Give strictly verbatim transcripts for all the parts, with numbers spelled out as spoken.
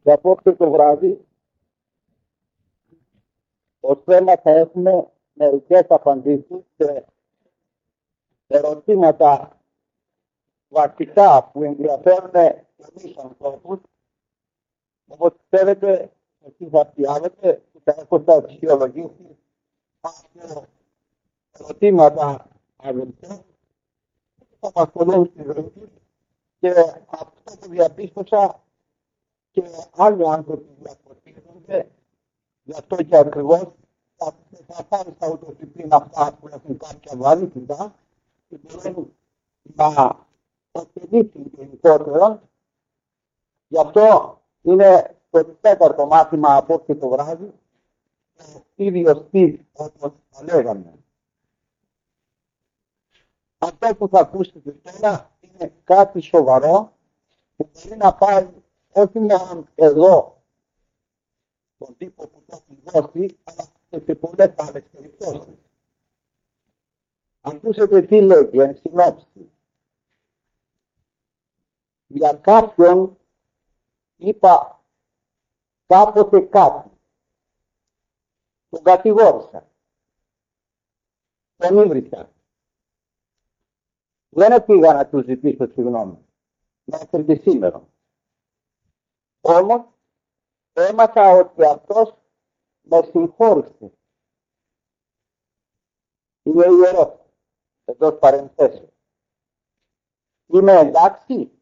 Και απόψε το βράδυ, ως θέμα θα έχουμε μερικές απαντήσεις σε ερωτήματα βασικά που ενδιαφέρουν πολλούς ανθρώπους. Όπως ξέρετε, εσείς θα πιάνετε και τα έχω τα αξιολογήσει από ερωτήματα αγωνιστές που θα απασχολούν στη ζωή τους, και αυτό που διαπίστωσα και άλλοι άνθρωποι διαπιστώνονται, γι' αυτό και ακριβώς θα, θα πάρει στα οτοσυπλήν αυτά που έχουν κάποια βαρύτητα και μπορούν να εξελίξουν γενικότερα. Γι' αυτό είναι το τέταρτο μάθημα απόψε το βράδυ, το ίδιο στυλ όπως θα λέγαμε. Αυτό που θα ακούσετε τώρα είναι κάτι σοβαρό που μπορεί να πάει όχι μόνο εδώ τον τύπο που το έχει δώσει, αλλά και σε πολλές άλλες περιπτώσεις. Ακούσετε τι λέγει εν συνόψη. Για κάποιον είπα κάποτε κάτι. Τον κατηγόρησα. Τον ήβρισα. Δεν πήγα να του ζητήσω συγγνώμη. Μέχρι και σήμερα. Όμως έμαθα ότι αυτός με συγχώρησε. Είναι ιερός. Εντός παρενθέσεως. Είμαι εντάξει.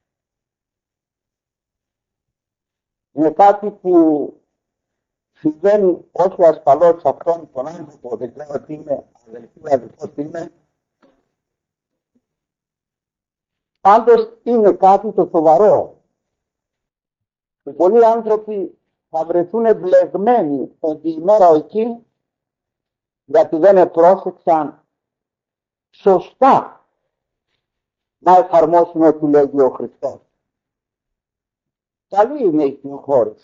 Είναι κάτι που συμβαίνει όχι ασφαλώς σε αυτόν τον άνθρωπο. Δεν ξέρω ότι είμαι αδελφή, αδελφός είμαι. Πάντως είναι κάτι το σοβαρό. Και πολλοί άνθρωποι θα βρεθούν εμπλεγμένοι την ημέρα εκεί, γιατί δεν επρόσεξαν σωστά να εφαρμόσουν ό,τι λέγει ο Χριστός. Καλή είναι η συγχώρεση.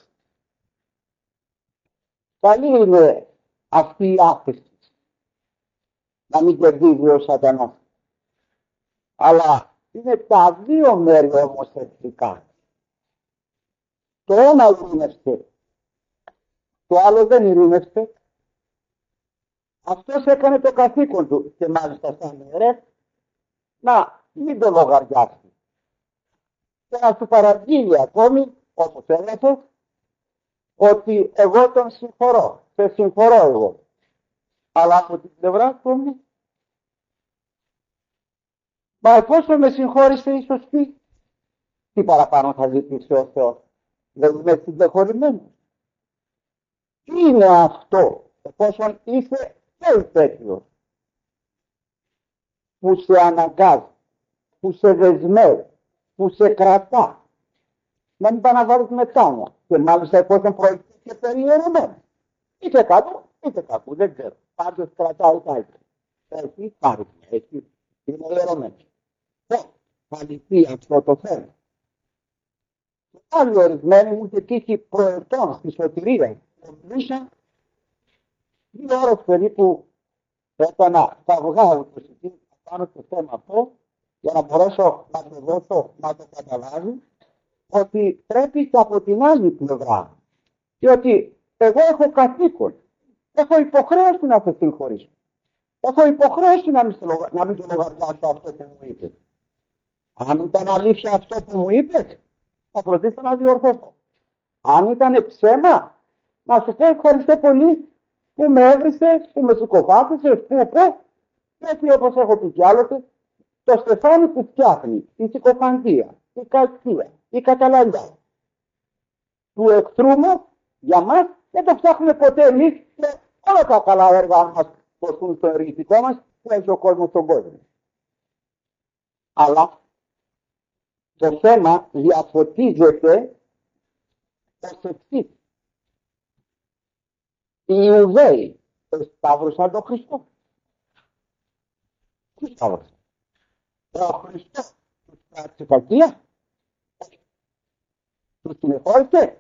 Καλή είναι αυτή η άφεση. Να μην κερδίζει ο σατανάς. Αλλά είναι τα δύο μέρη όμως ευτικά. Το ένα ειρήνευσε. Το άλλο δεν ειρήνευσε. Αυτός έκανε το καθήκον του και μάλιστα σαν ιερές να μην το λογαριάσει. Και να σου παραγγείλει ακόμη, όπως έγραφε, ότι εγώ τον συγχωρώ. Σε συγχωρώ εγώ. Αλλά από την πλευρά του, μα εφόσον με συγχώρησε η σωστή, τι παραπάνω θα ζητήσει ο Θεός. Δεν είμαι συντεχωρημένος. Τι είναι αυτό, εφόσον είσαι και υπέτειος, που σε αναγκάζει, που σε δεσμεύει, που σε κρατά, να μην πάει να βάλεις μετάνοια. Και μάλιστα εφόσον προηγηθεί και περιερωμένο. Είτε κάτω, είτε κάπου, δεν ξέρω. Πάντως κρατάει κάτι. Έχει πάρει, έχει, είναι ιερωμένο. Πώς θα λυθεί αυτό το θέμα. Άλλοι ορισμένοι μου είχε τύχει προετών στη σωτηρία. Μιλούσα δύο ώρες περίπου έκανα τα βγάλω το συζήτημα πάνω στο θέμα αυτό για να μπορέσω να το δώσω να το καταλάβει ότι πρέπει και από την άλλη πλευρά. Διότι εγώ έχω καθήκον. Έχω υποχρέωση να σε συγχωρήσω. Έχω υποχρέωση να μην, να μην το λογαριάσω αυτό που μου είπε. Αν ήταν αλήθεια αυτό που μου είπε, θα προτείνω να διορθώσω. Αν ήταν ψέμα, να σου πω ευχαριστώ πολύ που με έβρισε, που με συκοφάτησε, που πω, έτσι όπως έχω πει κι άλλοτε, το στεφάνι που φτιάχνει, η συκοφαντία, η κακία, η καταλαγιά του εχθρού μας, για μας, δεν το φτιάχνουμε ποτέ εμείς και όλα τα καλά έργα μας προστούν στο ενεργητικό μας που έχει ο κόσμος στον κόσμο. Αλλά το θέμα διαφωτίζεται ως εξής. Οι Ιουδαίοι σταύρωσαν τον Χριστό. Τι σταύρωσαν? Ο Χριστός τους πράττει κακία. Τους συνεχώρησε.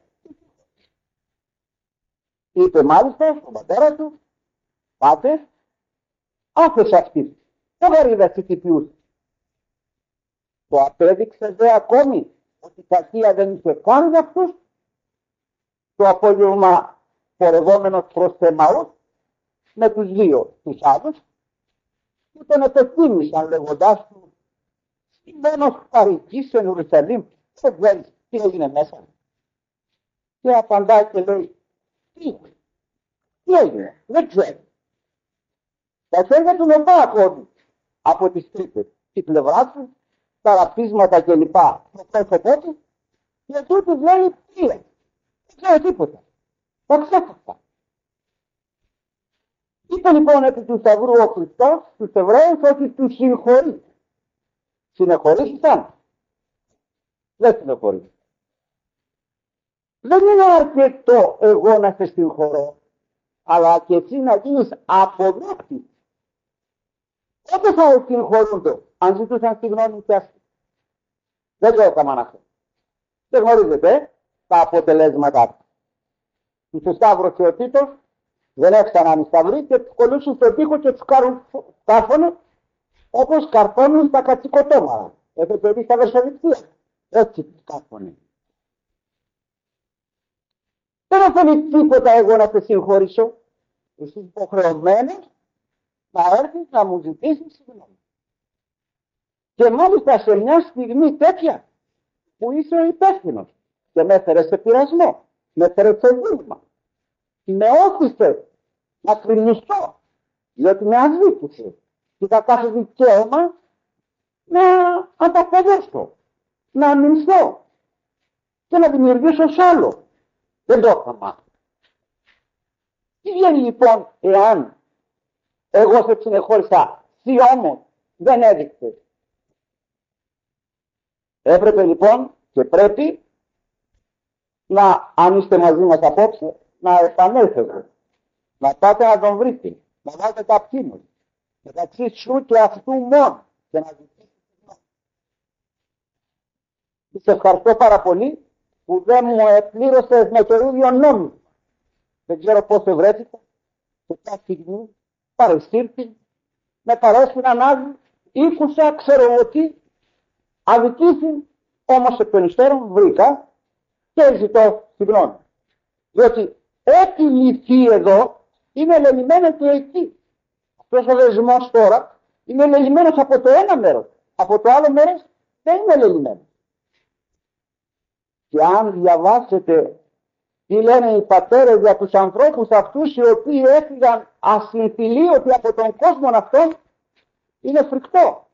Είπε μάλιστα στον πατέρα του, πάτε, άφησε αυτή. Δεν γαρίδασε τι ποιούς. Το απέδειξε δε ακόμη ότι η κακία δεν είχε καν για αυτούς το απόγευμα πορευόμενος προς Εμαούς με τους δύο τους άλλους και τον επεθύμησαν λέγοντάς του «Σημαίνος παροικείς εν Ιερουσαλήμ, δεν ξέρεις τι έγινε μέσα». Και απαντάει και λέει «Τι, τι έγινε, δεν ξέρω». Τα χέρια του με πάρα από τις τρύπες, τη πλευρά του, τα ραπίσματα κλπ. Το πρόσωπό του και τούτος λέει «Τι είναι, δεν ξέρω τίποτα, τα ξέχασα». Είπε λοιπόν επί του Σταυρού ο Χριστός στους Εβραίους ότι τους συγχωρεί. Συνεχωρήθηκαν? Δεν συνεχωρήθηκαν. Δεν είναι αρκετό εγώ να σε συγχωρώ, αλλά και εσύ να γίνεις αποδέκτης. Τότε θα συγχωρούνται, αν ζητούσαν συγγνώμη και αυτοί. Δεν το έκαναν αυτό. Δεν γνωρίζετε τα αποτελέσματα του. Τους σταύρωσε ο Τίτος, δεν έφταναν οι σταυροί και τους κολλούσαν στον τοίχο και τους κάρφωνε όπως καρφώνουν τα κατσικοτόμαρα. Έχετε δει στα Βερσοβικτία. Έτσι τους κάρφωνε. Δεν θέλει τίποτα εγώ να σε συγχωρήσω. Εσύ υποχρεωμένος να έρθεις να μου ζητήσεις συγγνώμη. Και μάλιστα σε μια στιγμή τέτοια που είσαι ο υπεύθυνος και με έφερε σε πειρασμό, με έφερε σε βήμα, με όθησε να κρινιστώ, διότι με αδίκησε και είχα κάθε δικαίωμα να ανταποδέσω, να αμυνθώ και να δημιουργήσω σ' άλλο. Δεν το έκανα. Τι βγαίνει λοιπόν εάν εγώ σε συνεχώρησα, τι όμως δεν έδειξες? Έπρεπε λοιπόν και πρέπει να, αν είστε μαζί μας απόψε, να επανέλθετε, να πάτε να τον βρείτε, να βάλετε τα πίνους, μεταξύ σου και αυτού μόνο και να ζητήσετε συγγνώμη. Σε ευχαριστώ πάρα πολύ που δεν μου επλήρωσες με το ίδιο νόμισμα. Δεν ξέρω πώς ευρέθηκα, σε ποια στιγμή παρεσύρθη, με παρέσυραν άλλοι, ήκουσα, ξέρω ότι, αδικήθη, όμως εκ των υστέρων βρήκα και ζητώ συγγνώμη. Διότι ό,τι λυθεί εδώ είναι λελειμμένο και εκεί. Αυτός ο δεσμός τώρα είναι λελειμμένος από το ένα μέρος, από το άλλο μέρος δεν είναι λελειμμένος. Και αν διαβάσετε τι λένε οι πατέρες για τους ανθρώπους αυτούς οι οποίοι έφυγαν ασυμφιλίωτοι από τον κόσμο αυτό, είναι φρικτό.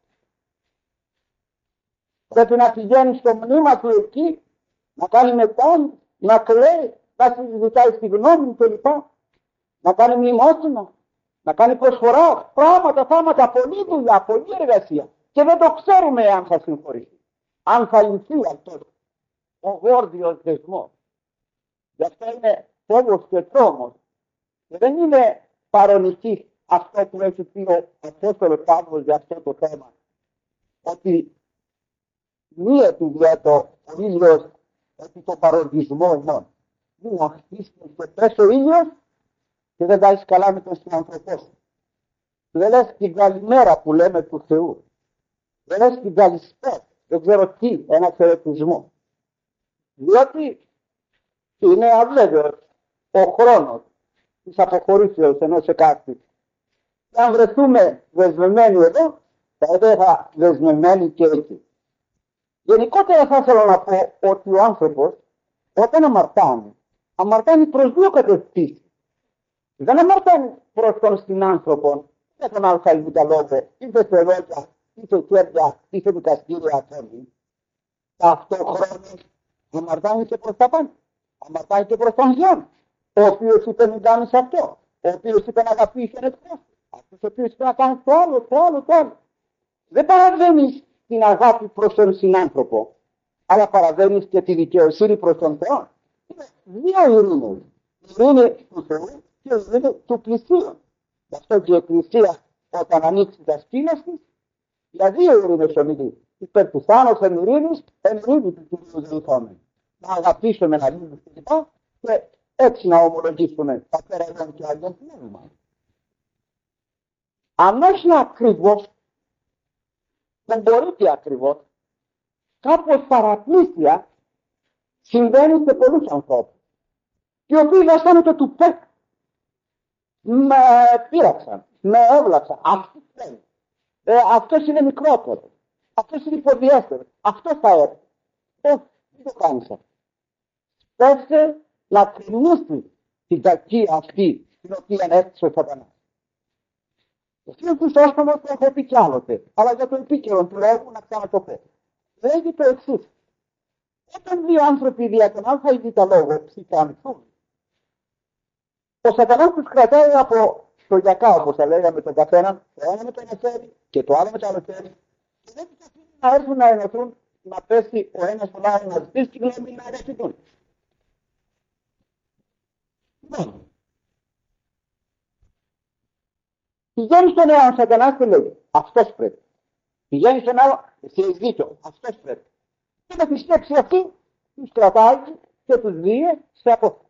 Πρέπει να πηγαίνει στο μνήμα του εκεί, να κάνει μετά, να κλαίει, να συζητάει συγγνώμη κλπ. Να κάνει μνημόσυνα, να κάνει προσφορά, πράγματα, θάματα, πολλή δουλειά, πολλή εργασία. Και δεν το ξέρουμε αν θα συγχωρήσει. Αν θα λυθεί αυτό ο γόρδιος δεσμός. Γι' αυτό είναι φόβος και τρόμος. Και δεν είναι παρονική αυτό που έχει πει ο Απόστολος Παύλος για αυτό το θέμα. Ότι μη επιδιέτω ο ήλιος επί το παροντισμό ημών. Μην αρχίσει και πες ο ήλιος και δεν τα έχεις καλά με τον συνανθρωπό σου. Δεν λες την καλημέρα που λέμε του Θεού. Δεν λες την καλησπέρα. Δεν ξέρω τι, ένα χαιρετισμό. Διότι είναι αβέβαιος ο χρόνος της αποχωρήσεως ενός εκάστου. Αν βρεθούμε δεσμευμένοι εδώ, θα θα δεσμευμένοι και εκεί. Γενικότερα θα ήθελα να πω ότι ο άνθρωπος όταν αμαρτάνει, αμαρτάνει προς δύο κατευθύνσεις. Δεν αμαρτάνει προς τον συνάνθρωπο, για τον αλφαϊβήτα λόγο, είτε σε λόγια, είτε κέρδια, είτε δικαστήρια ακόμη. Ταυτόχρονα αμαρτάνει και προς τα πάνω. Αμαρτάνει και προς τον Θεό, ο οποίος είπε μην κάνεις αυτό, ο οποίος είπε να αγαπήσεις τον εχθρό σου, αυτός ο οποίος είπε να κάνεις το άλλο, το άλλο, το άλλο. Δεν παραβαίνεις την αγάπη προς τον συνάνθρωπο, αλλά παραβαίνεις και τη δικαιοσύνη προς τον Θεό. Είναι δύο ειρήνες. Η ειρήνη του Θεού και η ειρήνη του πλησίον. Γι' αυτό και η Εκκλησία όταν ανοίξει τα σκύλες της, για δύο ειρήνες ομιλεί. Υπέρ του θάνος εν ειρήνης, εν ειρήνη του Κυρίου Δεϊθόμεν. Να αγαπήσουμε, να λύνουμε κλπ. Και έτσι να ομολογήσουμε τα πέρα και άλλων πνεύμα. Αν όχι ακριβώς, δεν μπορεί και ακριβώς, κάπως παραπλήσια συμβαίνει σε πολλούς ανθρώπους. οι οποίοι δεν αισθάνονται του πέτ. Με πείραξαν, με έβλαψαν. Αυτό θέλει. Ε, αυτός είναι μικρότερο. Αυτός είναι υποδιέστερος. Αυτός θα έρθει. Ε, δεν το κάνεις αυτό. Πέστε να κρινήσει την κακή αυτή την οποία έστησε ο Σατανάς. Εσύ ο Χρυσόστομος το έχω πει κι άλλοτε, αλλά για το επίκαιρο του λόγου να ξανατοπώ. Λέγει το εξής. Όταν δύο άνθρωποι δια τον α ή β λόγο ψυχανθούν, ο Σατανάς τους κρατάει από το γιακά, όπως θα λέγαμε τον καθέναν, το ένα με το ένα χέρι και το άλλο με το άλλο χέρι, και δεν τους αφήνει να έρθουν να ενωθούν, να πέσει ο ένας στον άλλο να ζητήσει τη γνώμη να αρέσουν. Λοιπόν, πηγαίνει στον ένα ο Σατανάς και λέει, αυτός πρέπει. Πηγαίνει στον άλλο, εσύ έχεις δίκιο, αυτός πρέπει. Και με τη σκέψη αυτή, τους κρατάει και τους δύο σε απόφαση.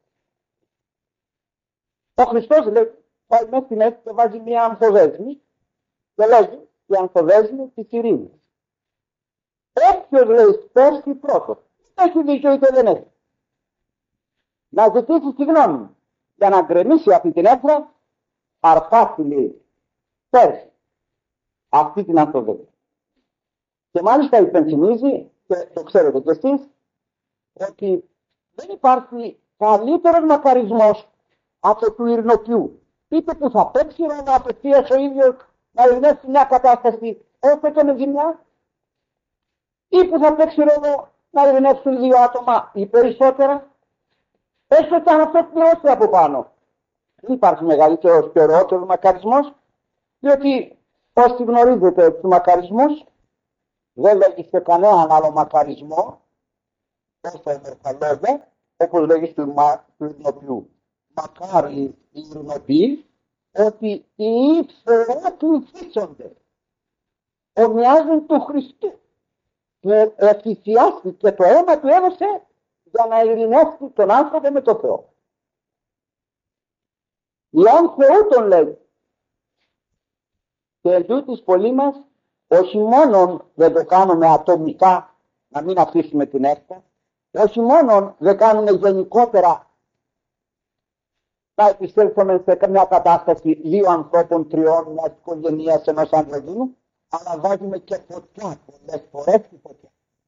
Ο Χριστός λέει, πάει μέσα στην αίσθηση και βάζει μια ανθοδέσμη και λέγει η ανθοδέσμη της ειρήνης. Όποιος λέει πέρσι πρώτος, έχει δίκιο είτε δεν έχει. Να ζητήσει συγγνώμη για να γκρεμίσει αυτή την έφρα, αρπάσει λέει πέρσι αυτή την ανθοδέσμη. Και μάλιστα υπενθυμίζει, και το ξέρετε κι εσείς, ότι δεν υπάρχει καλύτερος μακαρισμός από του ειρηνοποιού. Είτε που θα παίξει ρόλο απευθείας ο ίδιος να ειρηνεύσει μια κατάσταση όσο και με ζημιά, ή που θα παίξει ρόλο να ειρηνεύσουν δύο άτομα ή περισσότερα, έστω και αν αυτό πληρώσει από πάνω. Δεν υπάρχει μεγαλύτερος και ωραιότερος μακαρισμός, διότι όσοι γνωρίζετε τους μακαρισμούς, δεν λέγει σε κανέναν άλλο μακαρισμό, όσο όμορφα λόγια, όπως λέγει του ειρηνοποιού. Μακάρι οι ειρηνοποιοί, ότι οι ύψερα του υφίσονται, ομοιάζουν του Χριστού, που εφησιάστηκε το αίμα του έδωσε για να ειρηνεύσει τον άνθρωπο με τον Θεό. Ιωάνν Θεού τον λέει. Και εν τούτης πολλοί μας, όχι μόνο δεν το κάνουμε ατομικά, να μην αφήσουμε την έκτα, όχι μόνο δεν κάνουμε γενικότερα να επιστρέψουμε σε μια κατάσταση δύο ανθρώπων, τριών, μιας οικογενείας, ενός ανδρογίνου, αλλά βάζουμε και φωτιά, πολλές φορές και φωτιά.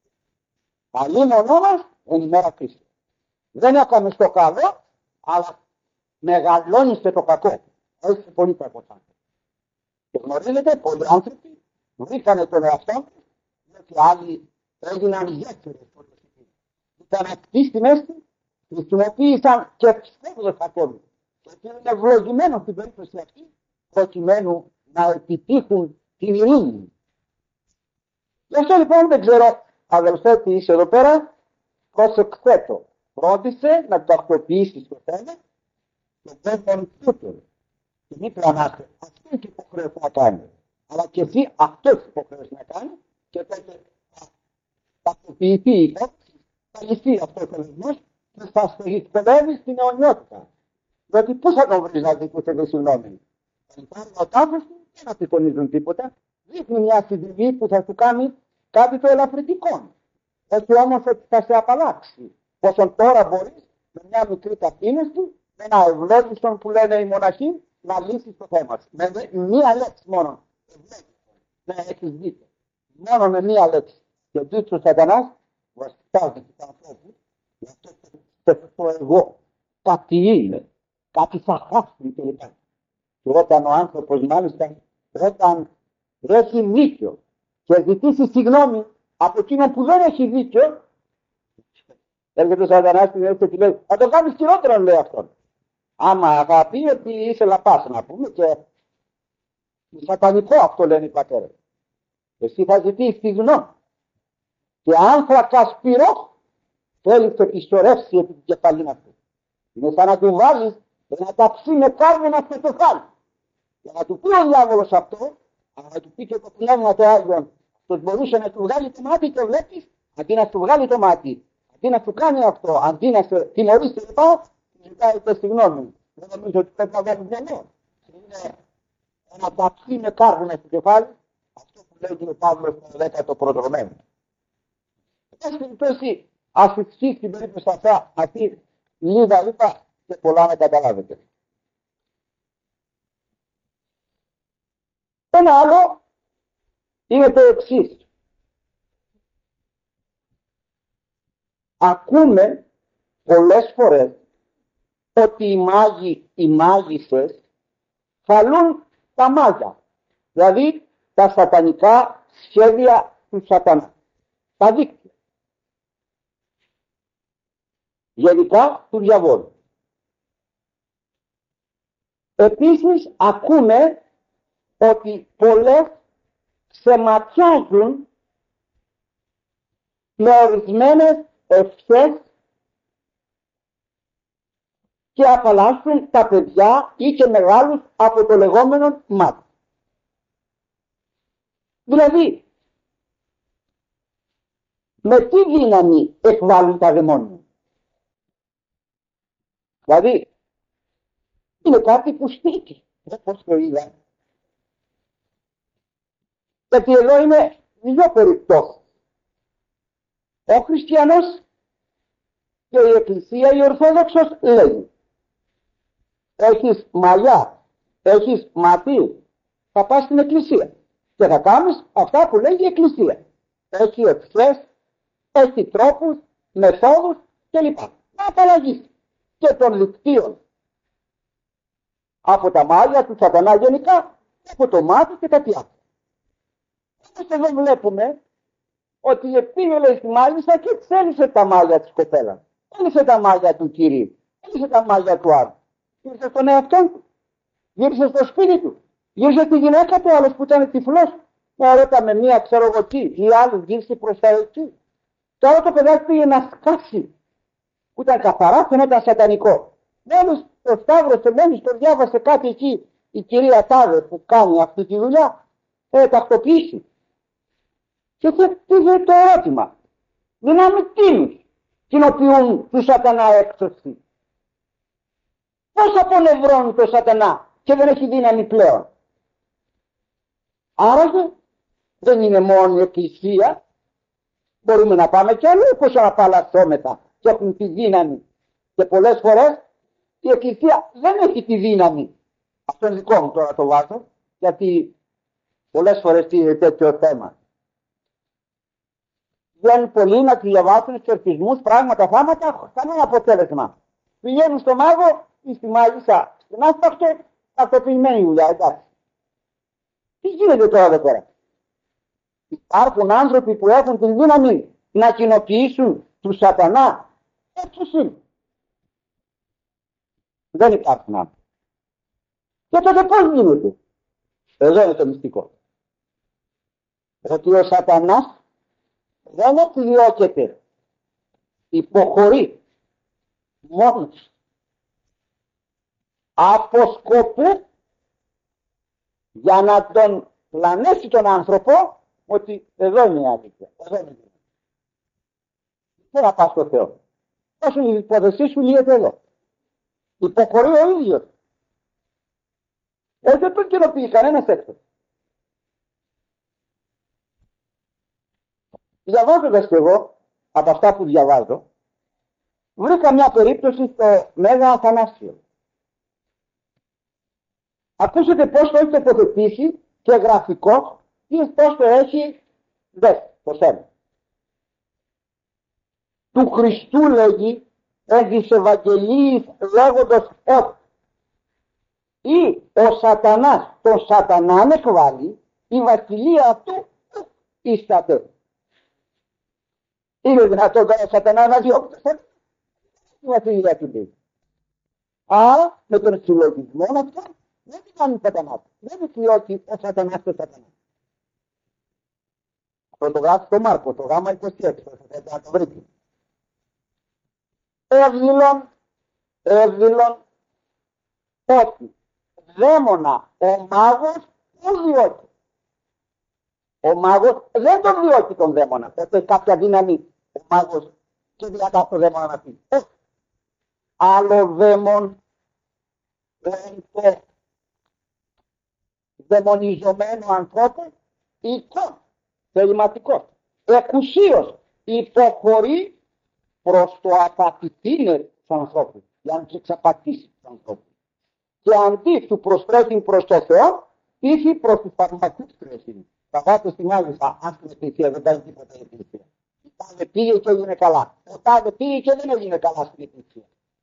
Καλή μονό μας, εν ημέρα Χριστού. Δεν έκαμε στο καλό, αλλά μεγαλώνεις και το κακό. Έχει πολύ κακό άνθρωπο. Και γνωρίζετε, πολλοί άνθρωποι βρήκανε τον εαυτό τους, γιατί άλλοι έγιναν γέφυρες. Ήταν ακτοί στη μέση, χρησιμοποίησαν και ψεύδος ακόμη. Και είναι ευλογημένο στην περίπτωση αυτή, προκειμένου να επιτύχουν την ειρήνη. Γι' αυτό λοιπόν δεν ξέρω, αδελφέ, τι είσαι εδώ πέρα, πρόσεξε το. Φρόντισε να το αξιοποιήσεις το θέμα και δεν τον τούτο. Και μην πλανάστε. Αυτό έχει υποχρέωση να κάνει. Αλλά και εσύ αυτό έχει υποχρέωση να κάνει και τότε θα αξιοποιηθεί η υπόψη, θα λυθεί αυτό ο θελισμός και θα στελεύει στην αιωνιότητα. Διότι πού θα τον βρεις να ζητήσετε συγγνώμη. Θα πάρει ο τάφος του και να τυπωνίζουν τίποτα. Δείχνει μια συντριβή που θα σου κάνει κάτι το ελαφρυντικό. Όχι όμως ότι θα σε απαλλάξει. Πόσον τώρα μπορείς με μια μικρή ταπείνωση, με ένα ευλόγιστον που λένε οι μοναχοί, να λύσεις το θέμα σου. Με μία λέξη μόνο. Ναι, έχεις δίκιο. Μόνο με μία λέξη. Και τούτος ο Σατανάς βασιλιάζει τους ανθρώπους. Γι' αυτό το εγώ. Κάτι είναι. Κάτι θα χάσει κλπ. Και όταν ο άνθρωπος μάλιστα, όταν έχει δίκιο και ζητήσει συγγνώμη από εκείνον που δεν έχει δίκιο, έρχεται ο Σατανάς στην έστω και λέει, θα το κάνεις χειρότερο, λέει αυτόν. Άμα θα πει ότι είσαι λαπάς, να πούμε, και σατανικό αυτό λένε οι πατέρες. Εσύ θα ζητήσεις συγγνώμη. Και άνθρακα σπυρό θέλει το επιστορεύσει επί την κεφαλή αυτού. Είναι σαν να του βάλεις και να ταψεί με κάρβουνα στο κεφάλι. Για να του πει ο διάβολος αυτό, αλλά να του πει και το πνεύμα του Άγιον, πως μπορούσε να του βγάλει το μάτι και βλέπεις, αντί να του βγάλει το μάτι, αντί να του κάνει αυτό, αντί να σε τιμωρήσει λοιπά, ζητάει το συγγνώμη. Δεν νομίζω ότι πρέπει να βγάλει μυαλό. Είναι να ταψεί με κάρβουνα στο κεφάλι, αυτό που λέει ο Παύλος στο δέκατο προδρομένο. Εν πάση περιπτώσει, ας φυξεί στην περίπτωση αυτά, αυτή λίγα είπα, και πολλά να καταλάβετε. Ένα άλλο είναι το εξής. Ακούμε πολλές φορές ότι οι μάγοι, οι μάγισσες χαλούν τα μάγια, δηλαδή τα σατανικά σχέδια του σατανά, τα δίκτυα, γενικά του διαβόλου. Επίσης ακούμε ότι πολλές ξεματιάζουν με ορισμένες ευχές και απαλλάσσουν τα παιδιά ή και μεγάλους από το λεγόμενο μάτι. Δηλαδή, με τι δύναμη εκβάλλουν τα δαιμόνια. Δηλαδή, είναι κάτι που στήκει. Όπως το είδα. Γιατί εδώ είναι δύο περιπτώσεις. Ο χριστιανός και η Εκκλησία, η Ορθόδοξος, λέει: έχεις μαλλιά, έχεις ματί, θα πας στην Εκκλησία και θα κάνεις αυτά που λέει η Εκκλησία. Έχει ευχές, έχει τρόπους, μεθόδους κλπ. Να απαλλαγείς και των δικτύων από τα μάγια του σατανά γενικά, από το μάτι και τα πιάτα. Όμως εδώ βλέπουμε ότι επήγε, λέει, στη μάγισσα και εξέλισε τα μάγια της κοπέλας. Έλυσε τα μάγια του κυρίου, έλυσε τα μάγια του άλλου. Γύρισε στον εαυτό του, γύρισε στο σπίτι του, γύρισε στη γυναίκα του, άλλος που ήταν τυφλός. Μια ρώτα με μία, ξέρω εγώ τι, ή άλλος γύρισε προς τα εκεί. Τώρα το παιδάκι πήγε να σκάσει, που ήταν καθαρά, φαινόταν σατανικό. Μόλις το σταύρωσε, μόλις το διάβασε κάτι εκεί, η κυρία Τάδε που κάνει αυτή τη δουλειά, θα τακτοποιήσει. Και πήγε το ερώτημα: δυνάμει τίνους κοινοποιούν του σατανά έξωση. Πώς απονευρώνει το σατανά και δεν έχει δύναμη πλέον. Άρα δεν είναι μόνο η Εκκλησία. Μπορούμε να πάμε κι αλλού όπως αναπαλλασσόμεθα και έχουν τη δύναμη. Και πολλές φορές η Εκκλησία δεν έχει τη δύναμη. Αυτό είναι δικό μου τώρα το βάζω, γιατί πολλές φορές είναι τέτοιο θέμα. Βγαίνουν πολλοί να του διαβάσουν εξορκισμούς, πράγματα, θάματα, κανένα αποτέλεσμα. Πηγαίνουν στο μάγο ή στη μάγισσα, στην άσπακτο, τακτοποιημένη δουλειά, εντάξει. Τι γίνεται τώρα εδώ πέρα? Υπάρχουν άνθρωποι που έχουν την δύναμη να κοινοποιήσουν του σατανά. Έτσι είναι. Δεν υπάρχουν άνθρωποι. Και τότε πώς γίνεται? Εδώ είναι το μυστικό. Ότι ο σατανάς δεν επιδιώκεται, υποχωρεί μόνος από σκοπό για να τον πλανέσει τον άνθρωπο ότι εδώ είναι η αλήθεια, εδώ είναι η αλήθεια. Δεν θα πας στο Θεό. Όσο η υποδεσή σου λύεται εδώ. Υποχωρεί ο ίδιος. Έτσι δεν τον κοινοποιεί κανένας έξω. Διαβάζοντας και εγώ από αυτά που διαβάζω, βρήκα μια περίπτωση στο Μέγα Αθανάσιο. Ακούσετε πώς το έχει τοποθετήσει και γραφικό και πώς το έχει δες το θέμα. Του Χριστού λέγει εν της Ευαγγελίης λέγοντος ότι ή ο σατανάς τον σατανάν εκβάλλει, η βασιλεία αυτού ίσταται. Είναι δυνατόν τώρα ο σατανάς να διώξει η βασιλεία του λέει. Άρα με τον συλλογισμό αυτό δεν την κάνει σατανάς. Δεν διώξει ο σατανάς τον σατανά. Αυτό το γράφει στο Μάρκο, το γάμα είκοσι έξι, θα το βρείτε. Εύδηλον, εύδηλον, ότι δαίμονα ο μάγος δεν διώκει. Ο μάγος δεν τον διώκει τον δαίμονα. Ότι έχει κάποια δύναμη ο μάγος και διατάξει το δαίμονα να πει. Όχι. Άλλο δαίμον το δαιμονιζομένο ανθρώπο οικό, θεληματικό, εκουσίως υποχωρεί προς το απαθητήνε του ανθρώπου. για να τους εξαπατήσει τους ανθρώπους. Και αντί του προσφέρει προς το Θεό, είχε προς τους φαρμακούς χρειοσύνη. Θα πάτε στην Άγισσα, αν στην εκκλησία δεν κάνει τίποτα η εκκλησία. Ο τάδε πήγε και έγινε καλά. Ο τάδε πήγε και δεν έγινε καλά στην εκκλησία.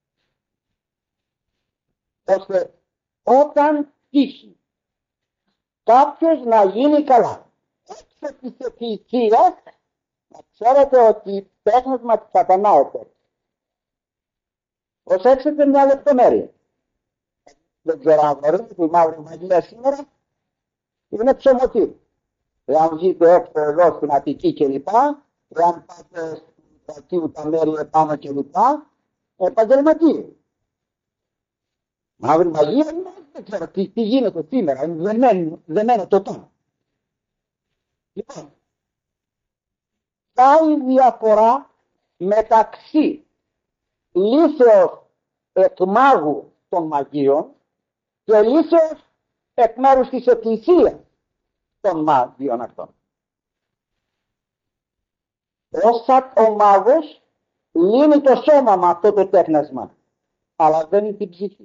Ώστε όταν τύχει κάποιος να γίνει καλά, έξω της εκκλησίας, να ξέρετε ότι τέχνασμα της σατανά έπρεπε. Προσέξτε μια λεπτομέρεια. Δεν ξέρω αν γνωρίζετε που η μαύρη μαγεία σήμερα είναι ψωμοτήρι. Εάν βγείτε έξω εδώ στην Αττική κλπ, εάν πάτε στα Αττικού τα μέρη επάνω κλπ, επαγγελματίε. Μαύρη μαγεία είναι, δεν ξέρω τι, τι γίνεται σήμερα, είναι δεμένο το τόνο. Λοιπόν, πάει διαφορά μεταξύ λύσεως εκ μάγου των μαγείων και λύσεως εκ μέρους της εκκλησίας των μάγειων αυτών. Όσα ο μάγος λύνει το σώμα με αυτό το τέχνασμα, αλλά δεν είναι την ψυχή.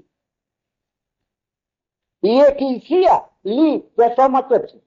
Η εκκλησία λύει και σώμα και ψυχή.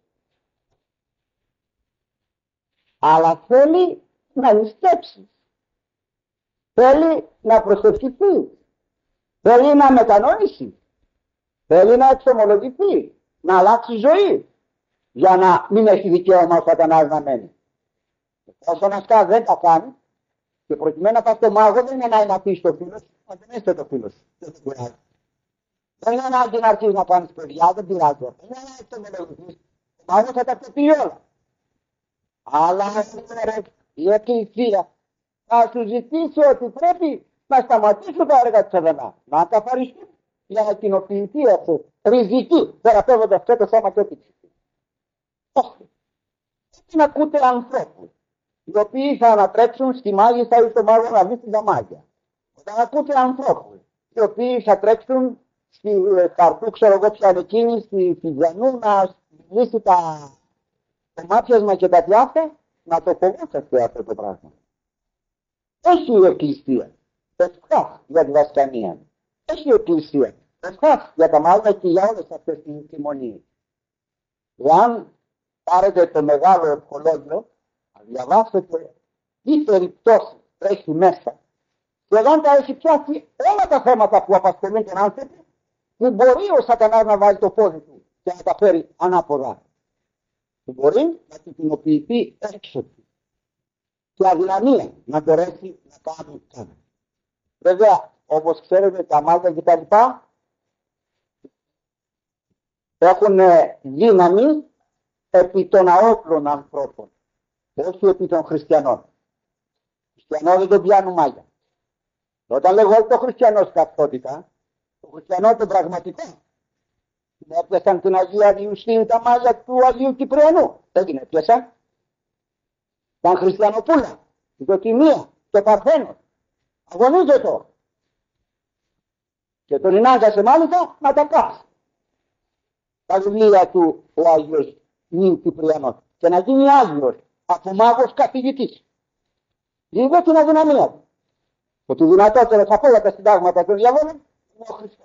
Αλλά θέλει να νηστέψει. Θέλει να προσευχηθεί. Θέλει να μετανοήσει. Θέλει να εξομολογηθεί. Να αλλάξει ζωή. Για να μην έχει δικαίωμα ο σατανάς να μένει. Όσον αυτά δεν τα κάνει, και προκειμένου να πάει το μάγο δεν είναι να είναι αφήσει το φίλο, μα δεν είστε το φίλο. Δεν το πειράζει. Δεν είναι ανάγκη να αρχίσει να πάνε παιδιά, δεν πειράζει. Δεν είναι ανάγκη να εξομολογηθεί. Ο μάγος θα τα πει όλα. Αλλά η εκκλησία θα σου ζητήσει ότι πρέπει να σταματήσουν τα έργα του σατανά. Να καθαριστούν για να κοινοποιηθεί αυτό. Ριζική, θεραπεύοντας και το σώμα και την ψυχή. Όχι. Δεν ακούτε ανθρώπους οι οποίοι θα ανατρέξουν στη μάγισσα ή στο μάγο να δει την μάγια. Δεν ακούτε ανθρώπους οι οποίοι θα τρέξουν στη χαρτού, ξέρω εγώ ποια είναι εκείνη, στη Φιζανού να λύσει τα το μάτιασμα και τα διάφτα, να το φοβόσαστε αυτό το πράγμα. Έχει η εκκλησία. Ευχάς για τη βασκανία. Έχει η εκκλησία. Ευχάς για τα μάλλα και για όλες αυτές τις τιμονίες. Εάν πάρετε το μεγάλο ευχολόγιο, να διαβάσετε τι περιπτώσεις έχει μέσα. Και όταν τα έχει πιάσει όλα τα θέματα που απασχολούν τον άνθρωπο, που μπορεί ο σατανάς να βάλει το πόδι του και να τα φέρει ανάποδα. Που μπορεί να την κοινοποιηθεί έξω του. Και αδυναμία να μπορέσει να κάνει κάτι. Βέβαια, όπως ξέρετε, τα μάτια και τα λοιπά έχουν δύναμη επί των αόπλων ανθρώπων, όχι επί των χριστιανών. Οι χριστιανοί δεν τον πιάνουν μάγια. Όταν λέγω όχι το χριστιανό ταυτότητα, το χριστιανό το πραγματικό, την έπιασαν την Αγία Ιουστίνη τα μάγια του Αγίου Κυπριανού. Δεν την έπιασαν. Ήταν χριστιανοπούλα, η δοκιμία, το Παρθένο. Αγωνίζεται. Και τον ενάγκασε μάλιστα να τα πάσει. Τα βιβλία του ο Άγιος Νίου Κυπριανός. Και να γίνει Άγιος, από μάγος καθηγητής. Λίγο την αδυναμία του. Ότι δυνατότερο από όλα τα συντάγματα των διαβόλων είναι ο Χριστός.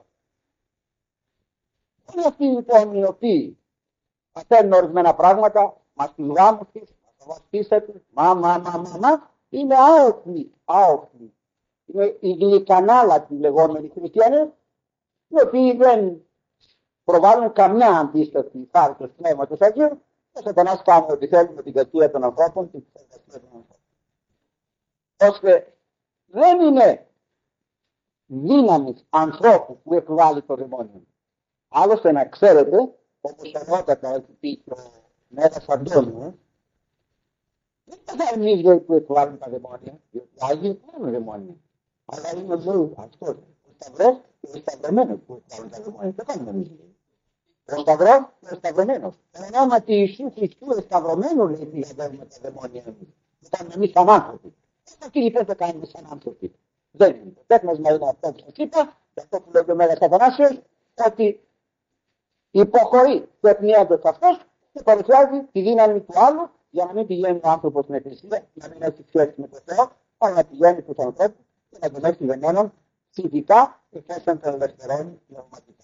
Είναι αυτοί λοιπόν οι οποίοι παθαίνουν ορισμένα πράγματα, μας τους γάμους της, μας τα βαστίσετε, μα, μα, μα, μα, μα, είναι άοπλοι, άοπλοι. Είναι οι γλυκανάλατοι λεγόμενοι χριστιανοί, οι οποίοι δεν προβάλλουν καμιά αντίσταση χάρη του Πνεύματος Αγίου, και σατανάς κάνουν ότι θέλουν με την κακία των ανθρώπων και την εργασία των ανθρώπων. Ώστε δεν είναι δύναμη ανθρώπου που εκβάλλει το δαιμόνιο. Άλλωστε να ξέρετε, όπως αργότερα έχει πει και ο Μέγας Αντώνιος, δεν είναι οι ίδιοι που εκβάλλουν τα δαιμόνια, διότι οι Άγιοι δεν είναι δαιμόνια. Αλλά είναι ο Θεός αυτός, ο Σταυρός και ο Σταυρωμένος που εκβάλλουν τα δαιμόνια. Δεν κάνουμε εμείς. Ο Σταυρός και ο Σταυρωμένος. Εν ονόματι Ιησού Χριστού εσταυρωμένου λέει ότι διαδεύουμε τα δαιμόνια εμείς. Δεν κάνουμε εμείς σαν άνθρωποι. Αυτοί λοιπόν δεν κάνουμε σαν άνθρωποι. Δεν είναι. Το τέχνασμα είναι αυτό που σας είπα, και αυτό που λέει ο Μέγας Αθανάσιος, ότι υποχωρεί το επνιέντος αυτός και παρουσιάζει τη δύναμη του άλλου για να μην πηγαίνει ο άνθρωπος στην εκκλησία, να μην έχει σχέση με το Θεό, αλλά να πηγαίνει στους ανθρώπους και να τον έχει δαιμόνων ψυχικά, εφόσον το ελευθερώνει πνευματικά.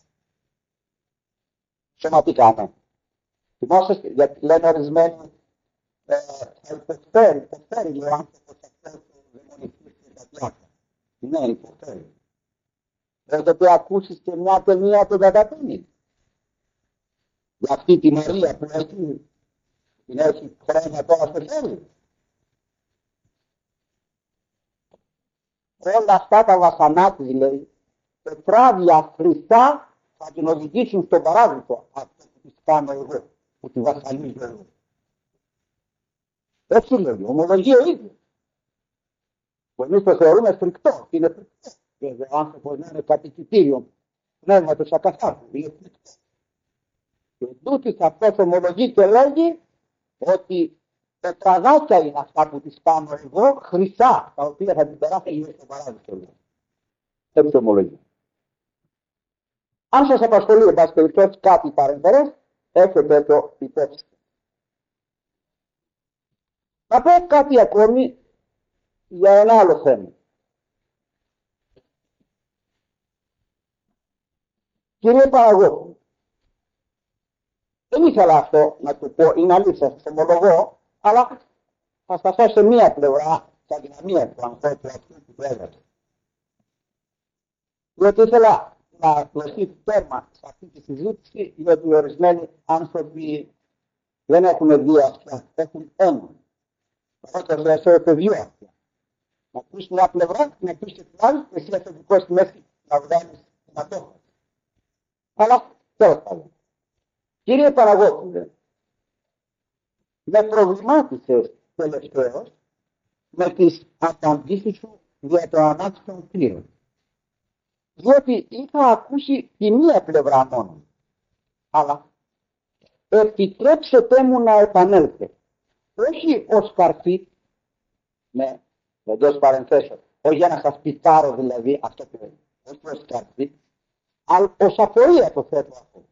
Σωματικά, ναι. Θυμόσαστε, γιατί λένε ορισμένοι, ε, θα υποφέρει, υποφέρει λέει ο άνθρωπος αυτός του δαιμονικού και τα πλάκα. Ναι, υποφέρει. Έχετε πει ακούσεις και μια ταινία του Δαγαπίνη. Για αυτή τη Μαρία που έχει, την έχει χρόνια τώρα στο χέρι. Όλα αυτά τα βασανά της λέει, πετράδια χρυσά θα την οδηγήσουν στον παράδεισο. Αυτό που της κάνω εγώ, που τη βασανίζω εγώ. Έτσι λέει, ομολογεί ο ίδιος. Που εμείς το θεωρούμε φρικτό, είναι φρικτό. Και ο άνθρωπος να είναι κατοικητήριο πνεύματος ακαθάρτου, είναι φρικτό. Και τούτης αυτός ομολογεί και λέγει ότι τετραδάκια είναι αυτά που τις κάνω εγώ, χρυσά, τα οποία θα την περάσει λίγο στο παράδεισο. Έτσι ομολογεί. Αν σας απασχολεί, εν πάση περιπτώσει, κάτι παρεμφερές, έχετε το υπόψη. Να πω κάτι ακόμη για ένα άλλο θέμα. Κύριε Παναγόπουλο, δεν ήθελα αυτό να του πω, είναι αλήθεια, σας ομολογώ, αλλά θα σταθώ σε μία πλευρά, τα δυναμία του ανθρώπου αυτού που έδωσε. Διότι ήθελα να δοθεί τέρμα σε αυτή τη συζήτηση, διότι ορισμένοι άνθρωποι δεν έχουν δύο αυτιά, έχουν ένα. Όταν λέω σε δύο αυτιά. Να ακούς μια πλευρά, να ακούς και την άλλη, και εσύ έχεις δικό στη μέση να βγάλεις την αντόχα. Αλλά τέλος πάντων. Κύριε Παναγόπουλε, με προβλημάτισες τελευταίως με τις απαντήσεις σου για το ανάξιον πλήρων. Διότι είχα ακούσει τη μία πλευρά μόνο. Αλλά επιτρέψετε μου να επανέλθω. Όχι ως καρφί, ναι, εντός παρενθέσεων, όχι για να σας πιτάρω δηλαδή αυτό που είναι, όχι ως καρφί, αλλά ως απορία το θέτω αυτό.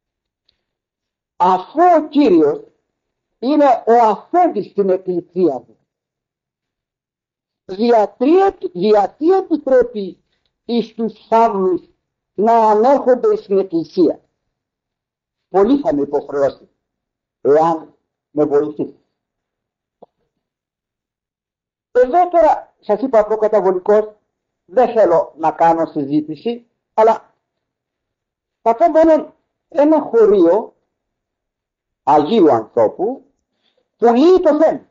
Αφού ο Κύριος είναι ο αφέντης στην εκκλησία του, γιατί επιτρέπει εις τους φαύλους να ανέρχονται στην εκκλησία. Πολύ θα με υποχρεώσει, εάν με βοηθήσει. Εδώ τώρα σας είπα προκαταβολικώς, δεν θέλω να κάνω συζήτηση, αλλά θα πω μόνο ένα χωρίο Αγίου ανθρώπου που λύει το θέμα.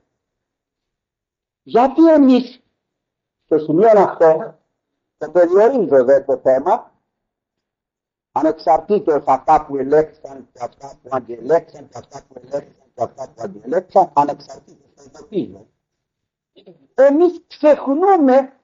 Γιατί εμείς στο σημείο αυτό το περιορίζω δε το θέμα, ανεξαρτήτως αυτά που ελέγξαν και αυτά που αντιελέξαν και αυτά που ελέγξαν και αυτά που αντιελέξαν, ανεξαρτήτως το ειδοποιίζω. Εμείς ξεχνούμε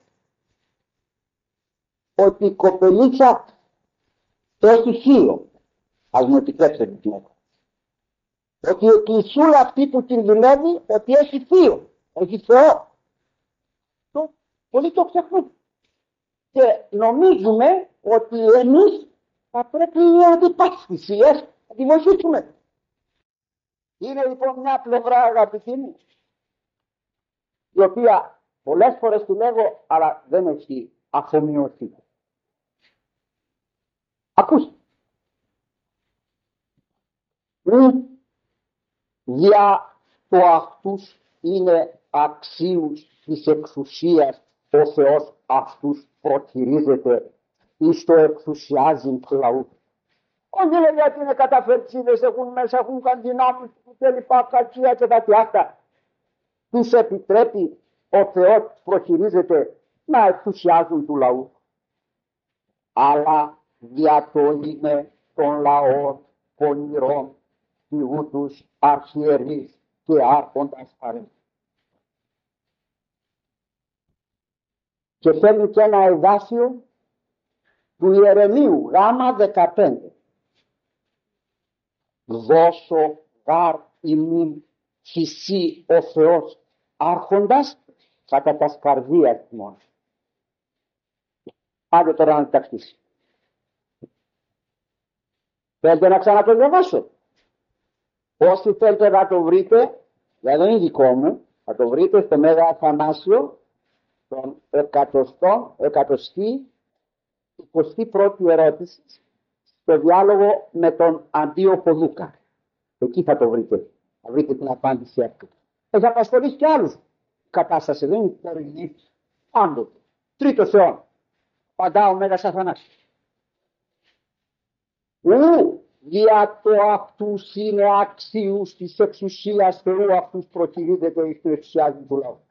ότι η κοπελίτσα έχει θείο. Ας μου επιτρέψετε την έχω. Ότι η εκκλησούλα αυτή που την δουλεύει, ότι έχει θείο, έχει Θεό. Το, πολύ το ξεχνούμε. Και νομίζουμε ότι εμείς θα πρέπει οι αντιπάσχησίες να τη βοηθήσουμε. Είναι λοιπόν μια πλευρά, αγαπητοί μου, η οποία πολλές φορές τη λέγω, αλλά δεν έχει αφομοιωθεί. Ακούστε. Μη για το αυτούς είναι αξίους της εξουσίας ο Θεός αυτούς προκυρίζεται εις το εξουσιάζει του λαού. Όχι λέει γιατί είναι καταφερτσίδες, έχουν μέσα, έχουν κάνει δυνάμεις και λοιπά, κακία και τα αυτά. Τους επιτρέπει ο Θεός προκυρίζεται να εξουσιάζουν του λαού. Αλλά δια το είναι των λαών πονηρών θυγού τους αρχιερείς και άρχοντας παρέμβει. Και θέλει και ένα εδάφιο του Ιερεμίου γάμα δεκαπέντε. Δώσω γάρ ημίν χυσί ο Θεός άρχοντας κατά τα σκαρδία μόνο. Άντε τώρα να τακτήσει. Θέλετε να ξανατο διαβάσω. Όσοι θέλετε να το βρείτε, δεν είναι δικό μου, θα το βρείτε στο Μέγα Αθανάσιο, τον εκατοστό, εκατοστή εικοστή πρώτη ερώτηση στο διάλογο με τον Αντίοχο Λούκα. Εκεί θα το βρείτε. Θα βρείτε την απάντηση αυτή. Έχει απασχολήσει και άλλους. Η κατάσταση δεν είναι τωρινή. Πάντοτε. Τρίτος αιώνα. Παντά ο Μέγας Αθανάσιος. Ου δια το αυτούς είναι άξιους της εξουσίας Θεού, αυτούς προκηρύτεται εις το εξουσιάζουν του λαού.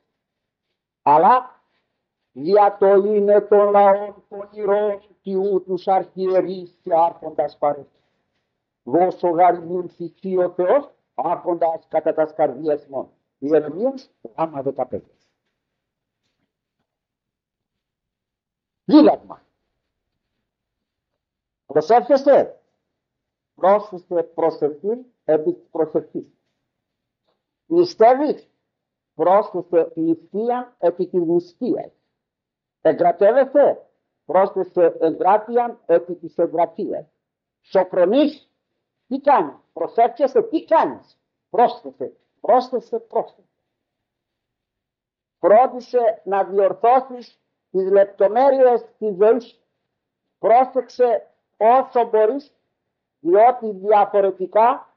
Αλλά δια το είναι των λαών των ηρώων Τιού τους αρχιερείς και άρχοντας παρέχει. Δώσω γαριμήν θυσί ο Θεός, άρχοντας κατά τας καρδίας μόνο. Ιερεμίας, άμα δεκαπέντε. Δίλαγμα. Προσεύχεστε. Πρόσθεστε προσευχή επί της προσευχής. Νηστεύεις. Πρόσθεστε νηστεία επί της νηστείας. Εγκρατεύεσαι. Πρόσθεστε εγκράτειαν επί της εγκρατείας. Σοφρονείς. Τι κάνεις. Προσεύχεσαι. Τι κάνεις. Πρόσθεστε. Πρόσθεστε. Πρόσθεστε. Φρόντισε να διορθώσεις τις λεπτομέρειες της ζωής. Πρόσεξε όσο μπορείς, διότι διαφορετικά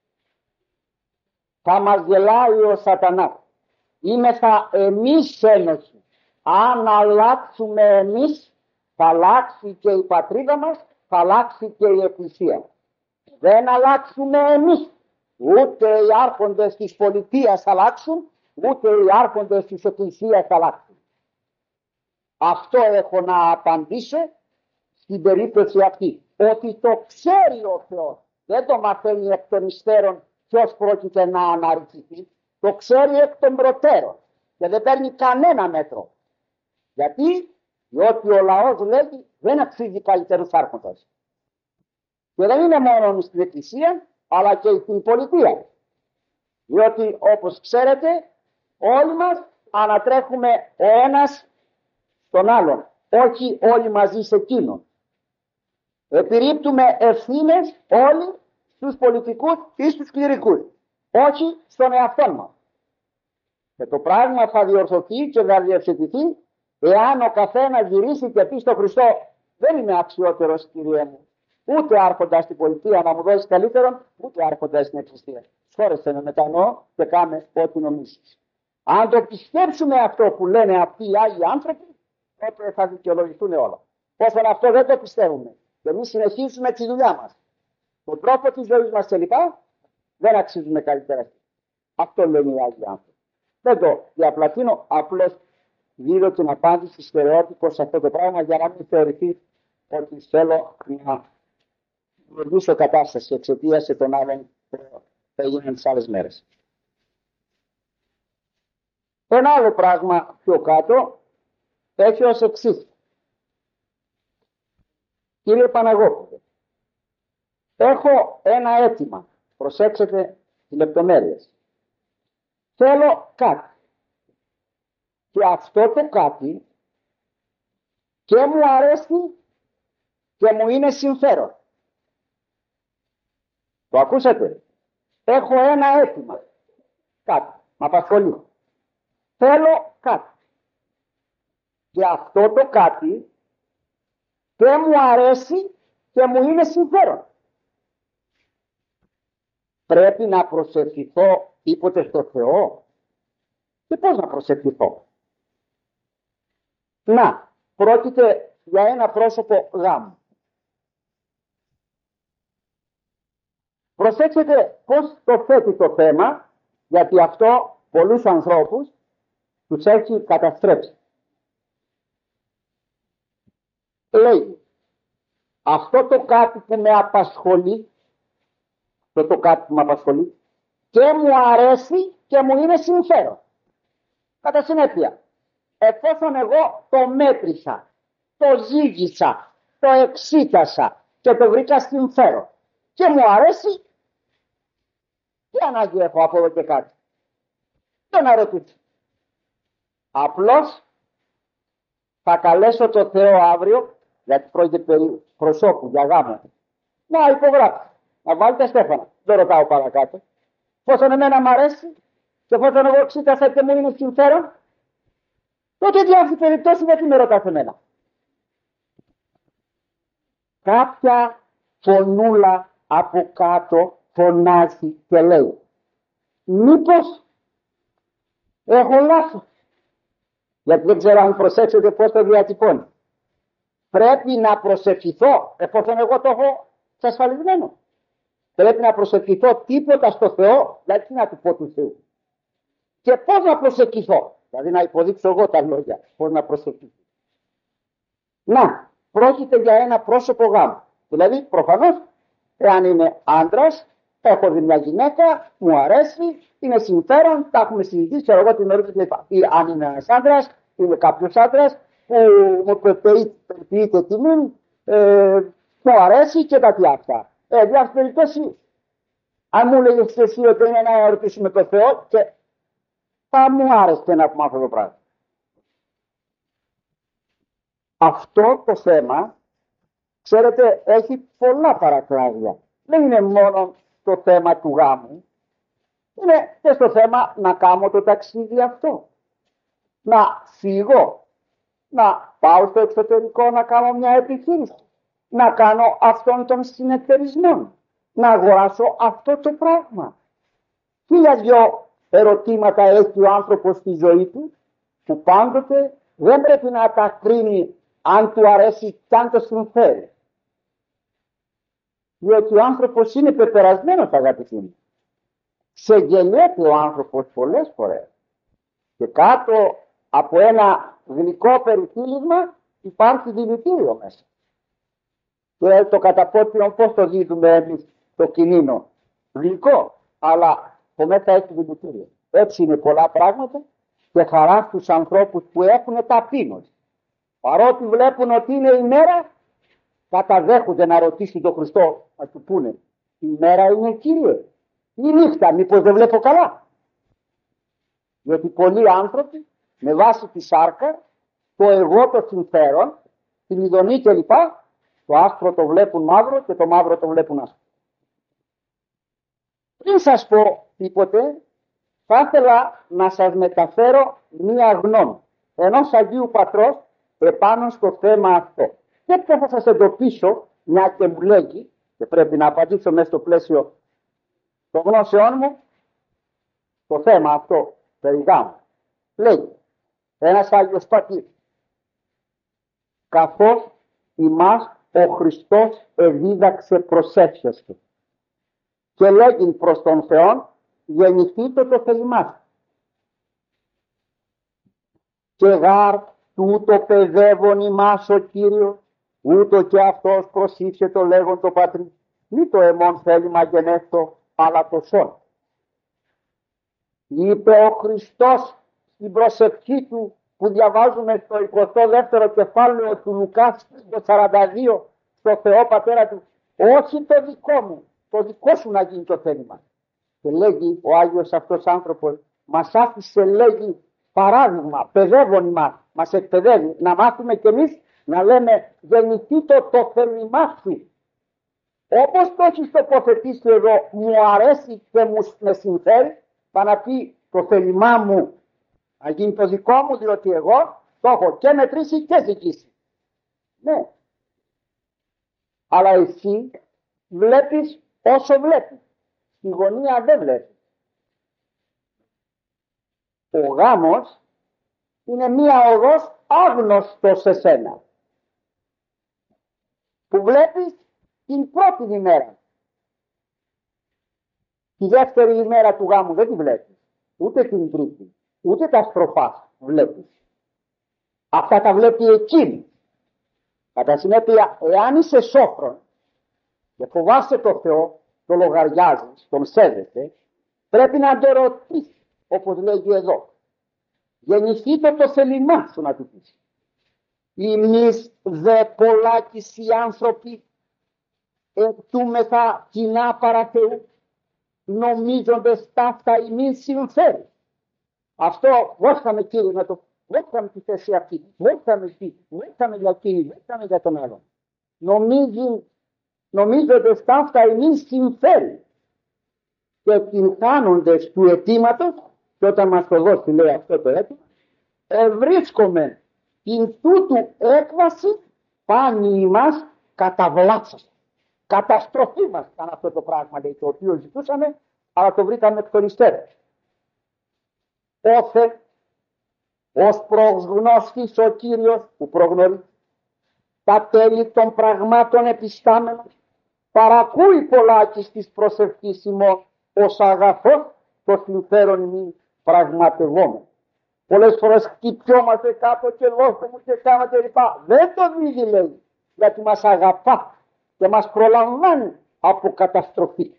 θα μας γελάει ο σατανάς. Είμεθα εμείς ένωση. Αν αλλάξουμε εμείς, θα αλλάξει και η πατρίδα μας, θα αλλάξει και η εκκλησία. Δεν αλλάξουμε εμείς. Ούτε οι άρχοντες της πολιτείας θα αλλάξουν, ούτε οι άρχοντες της εκκλησίας θα αλλάξουν. Αυτό έχω να απαντήσω στην περίπτωση αυτή. Ότι το ξέρει ο Θεός. Δεν το μαθαίνει εκ των υστέρων ποιος πρόκειται να αναρριχηθεί. Το ξέρει εκ των προτέρων. Και δεν παίρνει κανένα μέτρο. Γιατί, διότι ο λαός λέγει δεν αξίζει καλύτερους άρχοντας. Και δεν είναι μόνο στην εκκλησία, αλλά και στην πολιτεία. Διότι όπως ξέρετε, όλοι μας ανατρέχουμε ο ένας τον άλλον. Όχι όλοι μαζί σε εκείνον. Επιρρύπτουμε ευθύνες όλοι στους πολιτικούς ή στους κληρικούς. Όχι στον εαυτό μας. Και το πράγμα θα διορθωθεί και θα διευθετηθεί εάν ο καθένας γυρίσει και πει στον Χριστό δεν είμαι αξιότερος, Κύριε μου, ούτε άρχοντας στην πολιτεία να μου δώσει καλύτερον, ούτε άρχοντας στην εκκλησία. Σχόρεσε με μετανοώ και κάμε ό,τι νομίζεις. Αν το πιστέψουμε αυτό που λένε αυτοί οι Άγιοι άνθρωποι, τότε θα δικαιολογηθούν όλα. Όσον αυτό δεν το πιστεύουμε και εμείς συνεχίσουμε τη δουλειά μας, τον τρόπο της ζωής μας κλπ., δεν αξίζουμε καλύτερα. Αυτό λένε οι Άγιοι άνθρωποι. Δεν το διαπλατείνω, απλώς δίνω την απάντηση στερεότυπο σε αυτό το πράγμα για να μην θεωρηθεί ότι θέλω να δημιουργήσω κατάσταση εξαιτίας των άλλων που έγιναν τις άλλες μέρες. Ένα άλλο πράγμα πιο κάτω έχει ως εξής. Κύριε Παναγόπουλε, έχω ένα αίτημα. Προσέξτε τις λεπτομέρειες. Θέλω κάτι. Και αυτό το κάτι και μου αρέσει και μου είναι συμφέρον. Το ακούσατε. Έχω ένα αίτημα. Κάτι. Μ' απασχολεί. Θέλω κάτι. Και αυτό το κάτι και μου αρέσει και μου είναι συμφέρον. Πρέπει να προσευχηθώ τίποτε στο Θεό. Και πώς να προσευχηθώ. Να, πρόκειται για ένα πρόσωπο γάμου. Προσέξτε πώς το θέτει το θέμα, γιατί αυτό πολλούς ανθρώπους τους έχει καταστρέψει. Λέει, αυτό το κάτι που με απασχολεί, αυτό το κάτι που με απασχολεί και μου αρέσει και μου είναι συμφέρον. Κατά συνέπεια, εφόσον εγώ το μέτρησα, το ζήγησα, το εξήτασα και το βρήκα συμφέρον και μου αρέσει, τι ανάγκη έχω από εδώ και κάτι. Δεν να ρωτήσω. Απλώς θα καλέσω το Θεό αύριο, γιατί πρόκειται περί προσώπου για γάμο, να υπογράψει, να βάλει τα στέφανα. Δεν ρωτάω παρακάτω. Εφόσον εμένα μου αρέσει και εφόσον εγώ εξήτασα και μου είναι συμφέρον, τότε για αυτή την περιπτώση γιατί με ρωτάς εμένα. κάποια φωνούλα από κάτω φωνάζει και λέει, μήπως έχω λάθος? Γιατί δεν ξέρω αν προσέξετε πώς το διατυπώνει. Πρέπει να προσευχηθώ, εφόσον εγώ το έχω εξασφαλισμένο. Πρέπει να προσευχηθώ τίποτα στο Θεό, δηλαδή τι να του πω του Θεού. Και πώς να προσευχηθώ, δηλαδή να υποδείξω εγώ τα λόγια, πώς να προσευχηθώ. Να, πρόκειται για ένα πρόσωπο γάμου. Δηλαδή, προφανώς, εάν είναι άντρας, έχω δει μια γυναίκα, μου αρέσει, είναι συμφέρον, τα έχουμε συζητήσει, ξέρω εγώ την ώρα κλπ. Ή αν είναι ένας άντρας, είναι κάποιος άντρας που μου περιποιείται τιμή, ε, μου αρέσει και τα τι αυτά. Ε, διάφορες περιπτώσεις, αν μου λέγεις εσύ ότι είναι να ερωτήσουμε τον Θεό, και θα μου άρεσε να πούμε αυτό το πράγμα. Αυτό το θέμα, ξέρετε, έχει πολλά παρακλάδια. Δεν είναι μόνο το θέμα του γάμου. Είναι και στο θέμα να κάνω το ταξίδι αυτό. Να φύγω, να πάω στο εξωτερικό να κάνω μια επιχείρηση. Να κάνω αυτόν τον συνεταιρισμό. Να αγοράσω αυτό το πράγμα. Χίλια δυο ερωτήματα έχει ο άνθρωπος στη ζωή του, που πάντοτε δεν πρέπει να τα κρίνει αν του αρέσει και αν το συμφέρει. Διότι ο άνθρωπος είναι πεπερασμένος, αγαπητοί μου. Ξεγελιέται ο άνθρωπος πολλές φορές. Και κάτω από ένα γλυκό περιφύλισμα υπάρχει δηλητήριο μέσα. Και το καταπότιον πώς το δίδουμε εμείς το κινήνο. Γλυκό, αλλά το μέσα έχει δηλητήριο. Έτσι είναι πολλά πράγματα και χαρά στους ανθρώπους που έχουν ταπείνωση. Παρότι βλέπουν ότι είναι η μέρα, καταδέχονται να ρωτήσει τον Χριστό, να του πούνε, η μέρα είναι, Κύριε, η νύχτα, μήπως δεν βλέπω καλά? Διότι πολλοί άνθρωποι με βάση τη σάρκα, το εγώ το συμφέρον, την ειδονή κλπ, το άσπρο το βλέπουν μαύρο και το μαύρο το βλέπουν άσπρο. Πριν σας πω τίποτε, θα ήθελα να σας μεταφέρω μία γνώμη ενός Αγίου Πατρός επάνω στο θέμα αυτό. Και θα σας εντοπίσω, μια και μου λέγει, και πρέπει να απαντήσω μέσα στο πλαίσιο των γνώσεών μου, το θέμα αυτό περί γάμου. Λέγει ένας Άγιος Πατήρ, καθώς ημάς ο Χριστός εδίδαξε προσεύχεστε και λέγει προς τον Θεόν, γεννηθείτε το θέλημά. Και γάρ τούτο παιδεύον ημάς ο Κύριος, ούτω και αυτός προσήφιε το λέγον το Πατρί, μη το εμόν θέλημα γενέστο, αλλά το σών. Είπε ο Χριστός στην προσευχή του που διαβάζουμε στο εικοστό δεύτερο κεφάλαιο του Λουκά το σαράντα δύο, στο Θεό Πατέρα του, όχι το δικό μου, το δικό σου να γίνει το θέλημα. Και λέγει ο Άγιος αυτός άνθρωπος, μας άφησε, λέγει, παράδειγμα, παιδεύον μας, μας εκπαιδεύει, να μάθουμε κι εμείς να λέμε γεννηθείτε το θέλημά σου. Όπως το έχεις τοποθετήσει εδώ, μου αρέσει και μου με συμφέρει, θα να πει το θέλημά μου να γίνει το δικό μου, διότι εγώ το έχω και μετρήσει και ζητήσει. Ναι. Αλλά εσύ βλέπεις όσο βλέπεις. Στη γωνία δεν βλέπεις. Ο γάμος είναι μία οδός άγνωστο σε σένα, που βλέπεις την πρώτη ημέρα. Τη δεύτερη ημέρα του γάμου δεν τη βλέπεις, ούτε την τρίτη, ούτε τα στροφά βλέπεις. Αυτά τα βλέπει εκείνη. Κατά συνέπεια, εάν είσαι σόφρον και φοβάσαι το Θεό, το λογαριάζεις, τον σέβεσαι, πρέπει να το ρωτήσεις, όπως λέγει εδώ. Γεννηθείτε το θέλημά σου, να του πεις. Εμείς δε πολλάκις οι άνθρωποι ετούμεθα κοινά παρά Θεού, νομίζοντες ταύτα εμείς συμφέρει. Αυτό βόηθαμε, Κύριε, να το βόηθαμε τη θέση αυτή, βόηθαμε εκεί, βόηθαμε για Κύριε, βόηθαμε για τον άλλον. Νομίζει, νομίζοντες ταύτα εμείς συμφέρει. Και την κάνοντες του αιτήματος, και όταν μας το δώσει, λέει αυτό το αίτημα, ευρίσκομαι την τούτου έκβαση πάνη ημάς καταβλάψας. Καταστροφή μας ήταν αυτό το πράγμα, λέει, το οποίο ζητούσαμε, αλλά το βρήκαμε εκ των υστέρων. Όθε ως προγνώστης ο Κύριος που προγνωρίζει τα τέλη των πραγμάτων επιστάμενος, παρακούει πολλάκις της προσευχής ημών ως αγαθός το συμφέρον μη πραγματευόμενο. Πολλές φορές χτυπιόμαστε κάτω και δώστε μου και κάνατε λοιπά. Δεν το δίδει, λέει, γιατί μας αγαπά και μας προλαμβάνει από καταστροφή.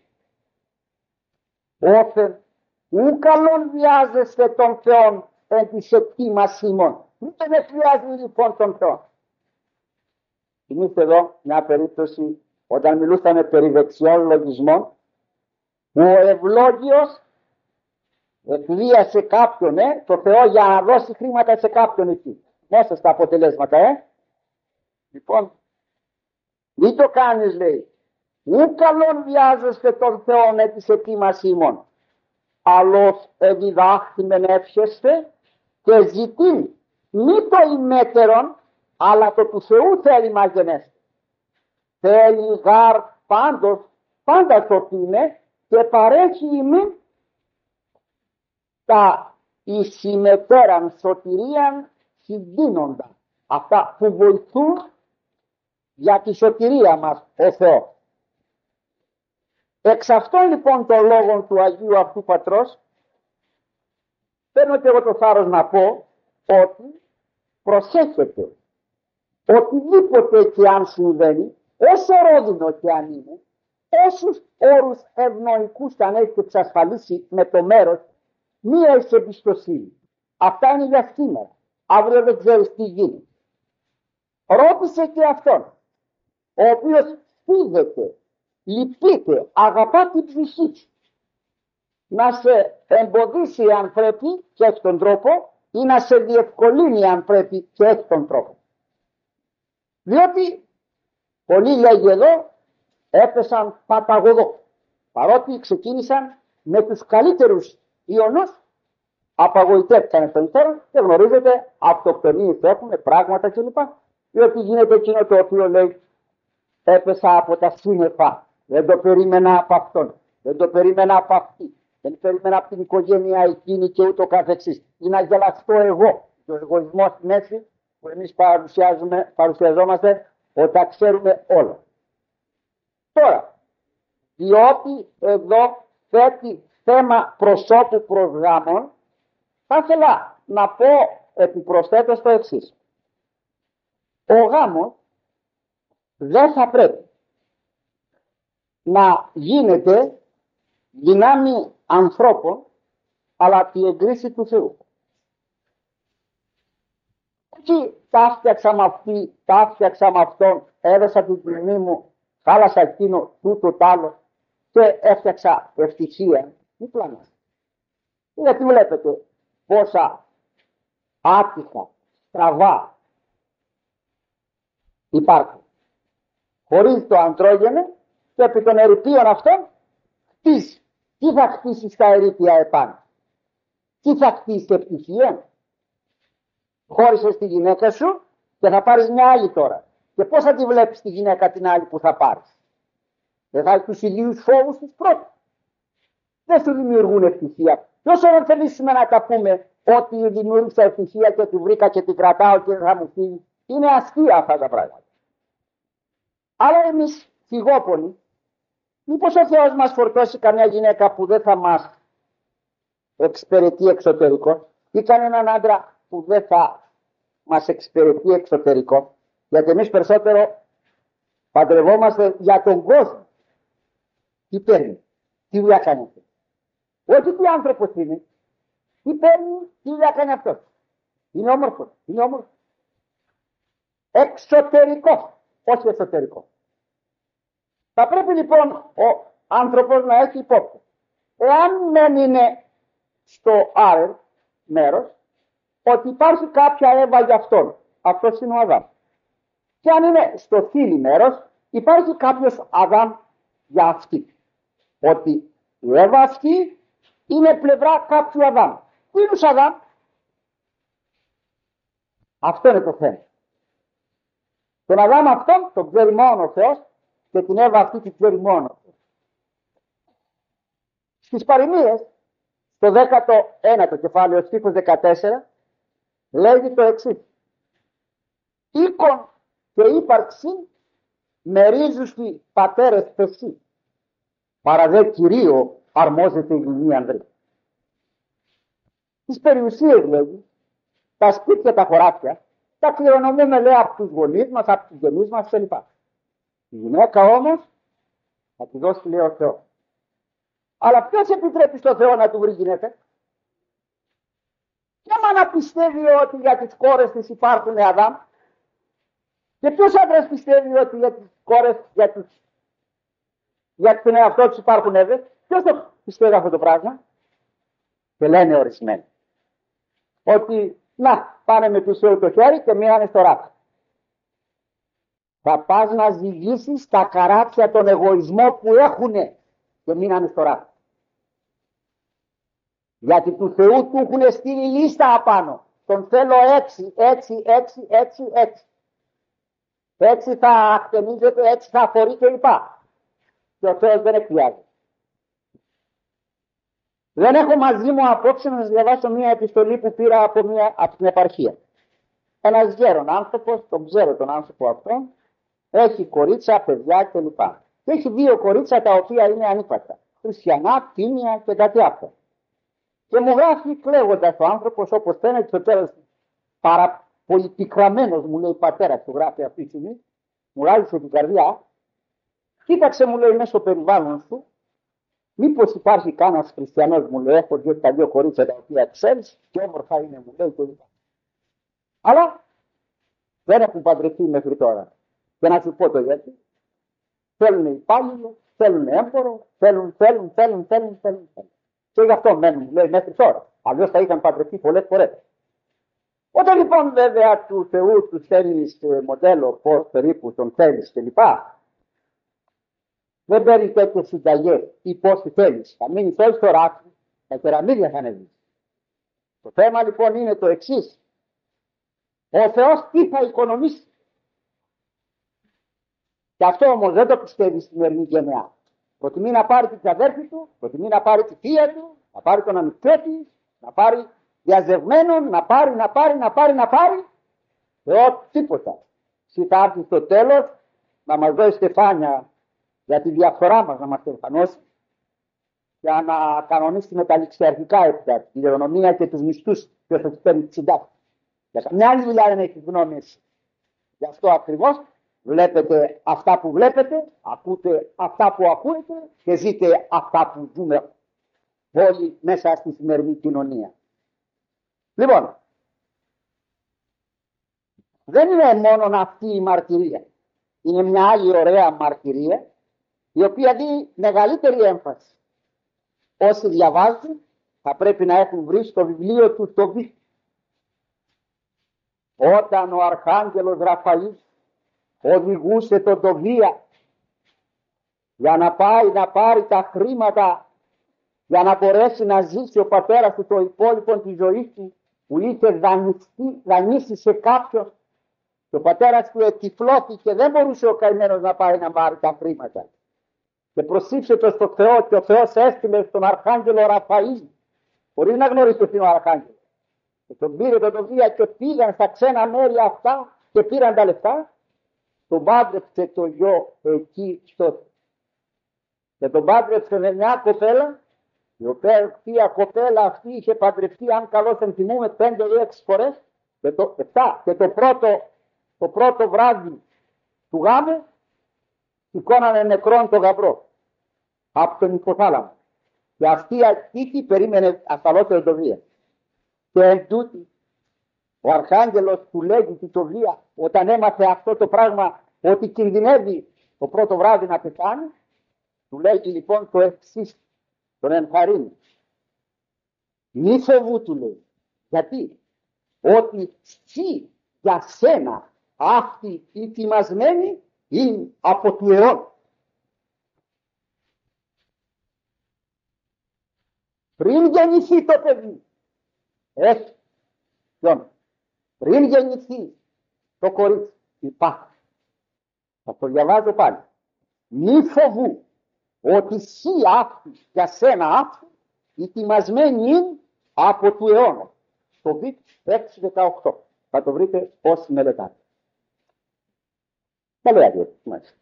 Όθε ου καλόν βιάζεστε τον Θεόν εν της εκτίμας ημών. Μην τον εφιάζει λοιπόν τον Θεό. Θυμήστε εδώ μια περίπτωση όταν μιλούσαμε περί δεξιών λογισμών, που ο ευλόγιος εκβίασε κάποιον, ε, το Θεό, για να δώσει χρήματα σε κάποιον εκεί. Μέσα στα αποτελέσματα, ε. Λοιπόν, μην το κάνεις, λέει. Ου καλόν βιάζεστε τον Θεό με της αιτήμας ημών. Αλλός εδιδάχθημεν εύχεστε και ζητήν μη το ημέτερον, αλλά το του Θεού θέλει μας γενέστε. Θέλει γάρ πάντως, πάντα το είναι και παρέχει ημίν τα εις ημετέραν σωτηρίαν συντείνοντα. Αυτά που βοηθούν για τη σωτηρία μας ο Θεός. Εξ αυτών λοιπόν των λόγων του Αγίου αυτού Πατρός, παίρνω και εγώ το θάρρος να πω ότι προσέχετε οτιδήποτε και αν συμβαίνει, όσο ρόδινο και αν είναι, όσους όρους ευνοϊκούς και αν έχετε εξασφαλίσει με το μέρος, μία εις εμπιστοσύνη. Αυτά είναι για σήμερα. Αύριο δεν ξέρεις τι γίνει. Ρώτησε και αυτόν, ο οποίος σπίδεται, λυπείται, αγαπά την ψυχή του, να σε εμποδίσει αν πρέπει και έχει τον τρόπο, ή να σε διευκολύνει αν πρέπει και έχει τον τρόπο. Διότι πολλοί, λέγει εδώ, έπεσαν παταγωδό. Παρότι ξεκίνησαν με τους καλύτερους ιονούς, απαγοητεύτηκαν στον υστέρων και γνωρίζετε, αυτοκτονίες έχουμε, πράγματα κλπ. Διότι γίνεται εκείνο το οποίο λέει, έπεσα από τα σύννεφα. Δεν το περίμενα από αυτόν. Δεν το περίμενα από αυτή. Δεν περίμενα από την οικογένεια εκείνη και ούτω καθεξής. Ή να γελαστώ εγώ. Το εγωισμό στη μέση που εμείς παρουσιαζόμαστε όταν ξέρουμε όλα. Τώρα, διότι εδώ θέτει θέμα προσώπου προγράμμων, θα ήθελα να πω επιπροσθέτως το εξής. Ο γάμος δεν θα πρέπει να γίνεται δυνάμει ανθρώπων, αλλά τη εγκρίση του Θεού. Όχι τα φτιάξα με αυτή, τα φτιάξα με αυτόν, έδωσα την τιμή μου, χάλασα εκείνο, τούτο τ' άλλο και έφτιαξα ευτυχία. Μην πλανάτε. Γιατί βλέπετε πόσα άτυχα, στραβά υπάρχουν. Χωρίς το αντρόγενο και επί των ερειπίων αυτών χτίσει. Τι θα χτίσει στα ερείπια επάνω? Τι θα χτίσει ευτυχία? Χώρισες τη γυναίκα σου και θα πάρεις μια άλλη τώρα. Και πώς θα τη βλέπεις τη γυναίκα την άλλη που θα πάρεις? Δεν θα έχει τους ιδίους φόβους της πρώτης. Δεν σου δημιουργούν ευτυχία. Και όσο δεν θελήσουμε να τα πούμε ότι δημιούργησα ευτυχία και τη βρήκα και την κρατάω και θα μου φύγει, είναι αστεία αυτά τα πράγματα. Αλλά εμείς φυγόπονοι, μήπως ο Θεός μας φορτώσει καμιά γυναίκα που δεν θα μας εξυπηρετεί εξωτερικό, ή κανέναν άντρα που δεν θα μας εξυπηρετεί εξωτερικό, γιατί εμείς περισσότερο παντρευόμαστε για τον κόσμο. Τι παίρνει, τι δουλειά κάνει αυτό? Όχι τι άνθρωπος είναι, τι παίρνει, τι δουλειά κάνει αυτό? Είναι όμορφο, είναι όμορφο. Εξωτερικό, όχι εσωτερικό. Θα πρέπει λοιπόν ο άνθρωπος να έχει υπόψη. Εάν δεν είναι στο άρελ μέρος, ότι υπάρχει κάποια Εύα για αυτόν. Αυτός είναι ο Αδάμ. Και αν είναι στο θήλυ μέρος, υπάρχει κάποιος Αδάμ για αυτή. Ότι η Εύα αυτή είναι πλευρά κάποιου Αδάμ. Ποιους Αδάμ? Αυτό είναι το θέμα. Τον Αδάμ αυτόν τον ξέρει μόνο ο Θεός και την Εύα αυτή την ξέρει μόνο ο Θεός. Στις παροιμίες, στο δέκατο ένατο κεφάλαιο, στίχος δεκατέσσερα, λέγει το εξής. Οίκον και ύπαρξη μερίζουσι πατέρες πεσί, παρά δε κυρίω αρμόζεται η γυνή ανδρή. Τις περιουσίες, λέγει, τα σπίτια, τα χωράφια, τα κληρονομούμε, λέει, από τους γονείς μας, από τους γενείς μας κλπ. Η γυναίκα όμως θα τη δώσει, λέει, ο Θεός. Αλλά ποιος επιτρέπει στον Θεό να του βρει γυναίκα? Και άμα να πιστεύει ότι για τις κόρες της υπάρχουν Αδάμ, και ποιος άντρας πιστεύει ότι για τις κόρες, για, τους, για τον εαυτό τους υπάρχουν Εύες? Ποιος το πιστεύει αυτό το πράγμα? Και λένε ορισμένοι ότι να πάνε με πίσω το χέρι και μείνανε στο ράπ. Θα πας να ζυγίσεις τα καράτσια των εγωισμό που έχουνε και μείνανε στο ράπ. Γιατί του Θεού του έχουν στείλει λίστα απάνω. Τον θέλω έτσι, έτσι, έτσι, έτσι, έτσι. Έτσι θα ακτενίζεται, έτσι θα αφορεί κλπ. Και ο Θεός δεν εκπιάζει. Δεν έχω μαζί μου απόψε να σας διαβάσω μια επιστολή που πήρα από, μια, από την επαρχία. Ένας γέρον άνθρωπος, τον ξέρω τον άνθρωπο αυτόν, έχει κορίτσα, παιδιά κλπ. Και έχει δύο κορίτσα τα οποία είναι ανύπαρκτα. Χριστιανά, τίμια και κάτι αυτά. Και μου γράφει κλαίγοντας ο άνθρωπος, όπως φαίνεται στο τέλος, πάρα πολύ πικραμένος, μου λέει, πατέρα του γράφει αυτή τη στιγμή, μου ράλισε την καρδιά. Κοίταξε, μου λέει, μέσα στο περιβάλλον σου, μήπως υπάρχει κανένας χριστιανός, μου λέει, έχω δει τα δύο κορίτσια τα οποία ξέρεις και όμορφα είναι, μου λέει, κλπ. Αλλά δεν έχουν παντρευτεί μέχρι τώρα. Και να σου πω το γιατί. Θέλουν υπάλληλο, θέλουν έμπορο, θέλουν, θέλουν, θέλουν, θέλουν, θέλουν. θέλουν. Και γι' αυτό μένουν, μου λέει, μέχρι τώρα. Αλλιώς θα είχαν παντρευτεί πολλές φορές. Όταν λοιπόν βέβαια του Θεού του θέλεις μοντέλο, πώς περίπου τον θέλεις κλπ. Δεν παίρνει τέτοιες συνταγές ή πώς τη θέλεις. Θα μείνει τόσο στο ράφι, τα κεραμίδια θα ανέβει. Το θέμα λοιπόν είναι το εξής. Ο Θεός τι θα οικονομήσει? Και αυτό όμως δεν το πιστεύει στην σημερινή γενεά. Προτιμεί να πάρει την αδέρφη του, προτιμεί να πάρει τη θεία του, να πάρει τον αμυθέτη, να πάρει διαζευμένον, να πάρει, να πάρει, να πάρει, να πάρει. Θεό τίποτα. Εσύ θα έρθει στο τέλος να μας δώσει στεφάνια για τη διαφθορά μας, να μας εμφανώσει, για να κανονίσει με τα ληξιαρχικά έπειτα, τη γερονομία και τους μισθούς, ποιος θα τους παίρνει τη συντάξη. Για καμιά άλλη δουλειά δεν έχει γνώμη εσύ. Γι' αυτό ακριβώς βλέπετε αυτά που βλέπετε, ακούτε αυτά που ακούετε και ζείτε αυτά που ζούμε όλοι μέσα στη σημερινή κοινωνία. Λοιπόν, δεν είναι μόνο αυτή η μαρτυρία. Είναι μια άλλη ωραία μαρτυρία, η οποία δίνει μεγαλύτερη έμφαση. Όσοι διαβάζουν θα πρέπει να έχουν βρει στο βιβλίο του το β. Όταν ο Αρχάγγελος Ραφαήλ οδηγούσε τον Τοβία για να πάει να πάρει τα χρήματα για να μπορέσει να ζήσει ο πατέρας του το υπόλοιπο της ζωής του που είχε δανειστεί, δανείσει σε κάποιον, και ο πατέρας του ετυφλώθηκε και δεν μπορούσε ο καημένος να πάει να πάρει τα χρήματα. Και προσήψε το στο Θεό και ο Θεός έστειλε στον Αρχάγγελο Ραφαήλ, χωρίς να γνωρίσει ποιος είναι ο Αρχάγγελος. Και τον πήρε τον Τοβία και πήγαν στα ξένα μέρη αυτά και πήραν τα λεφτά. Τον πάντρεψε το γιο εκεί στο. Και τον πάντρεψε με μια κοπέλα, η οποία κοπέλα αυτή είχε παντρευτεί, αν καλώς ενθυμούμε, πέντε ή έξι φορές, και το, εφτά, και το πρώτο, το πρώτο βράδυ του γάμου σηκώνανε νεκρόν τον γαμπρό από τον υποθάλαμο. Και αυτή η ατύχη περίμενε ασφαλώς το βία. Και εν τούτη, ο Αρχάγγελος του λέγει τη Τοβία, όταν έμαθε αυτό το πράγμα ότι κινδυνεύει το πρώτο βράδυ να πεθάνει, του λέγει λοιπόν το εξής, τον ενθαρρύνει. Μη φοβού, του λέει. Γιατί? Ότι εσύ για σένα αυτή η τιμασμένη είναι από του αιώνα. Πριν γεννηθεί το παιδί, έχει, πριν γεννηθεί το κορίτσι, υπάρχει. Θα το διαβάζω πάλι. Μη φοβού ότι σύ άφη για σένα άφη ετοιμασμένη είναι από του αιώνα. Στο Β έξι δεκαοκτώ. Θα το βρείτε όσοι μελετάτε. Τα λέει αδειότητα.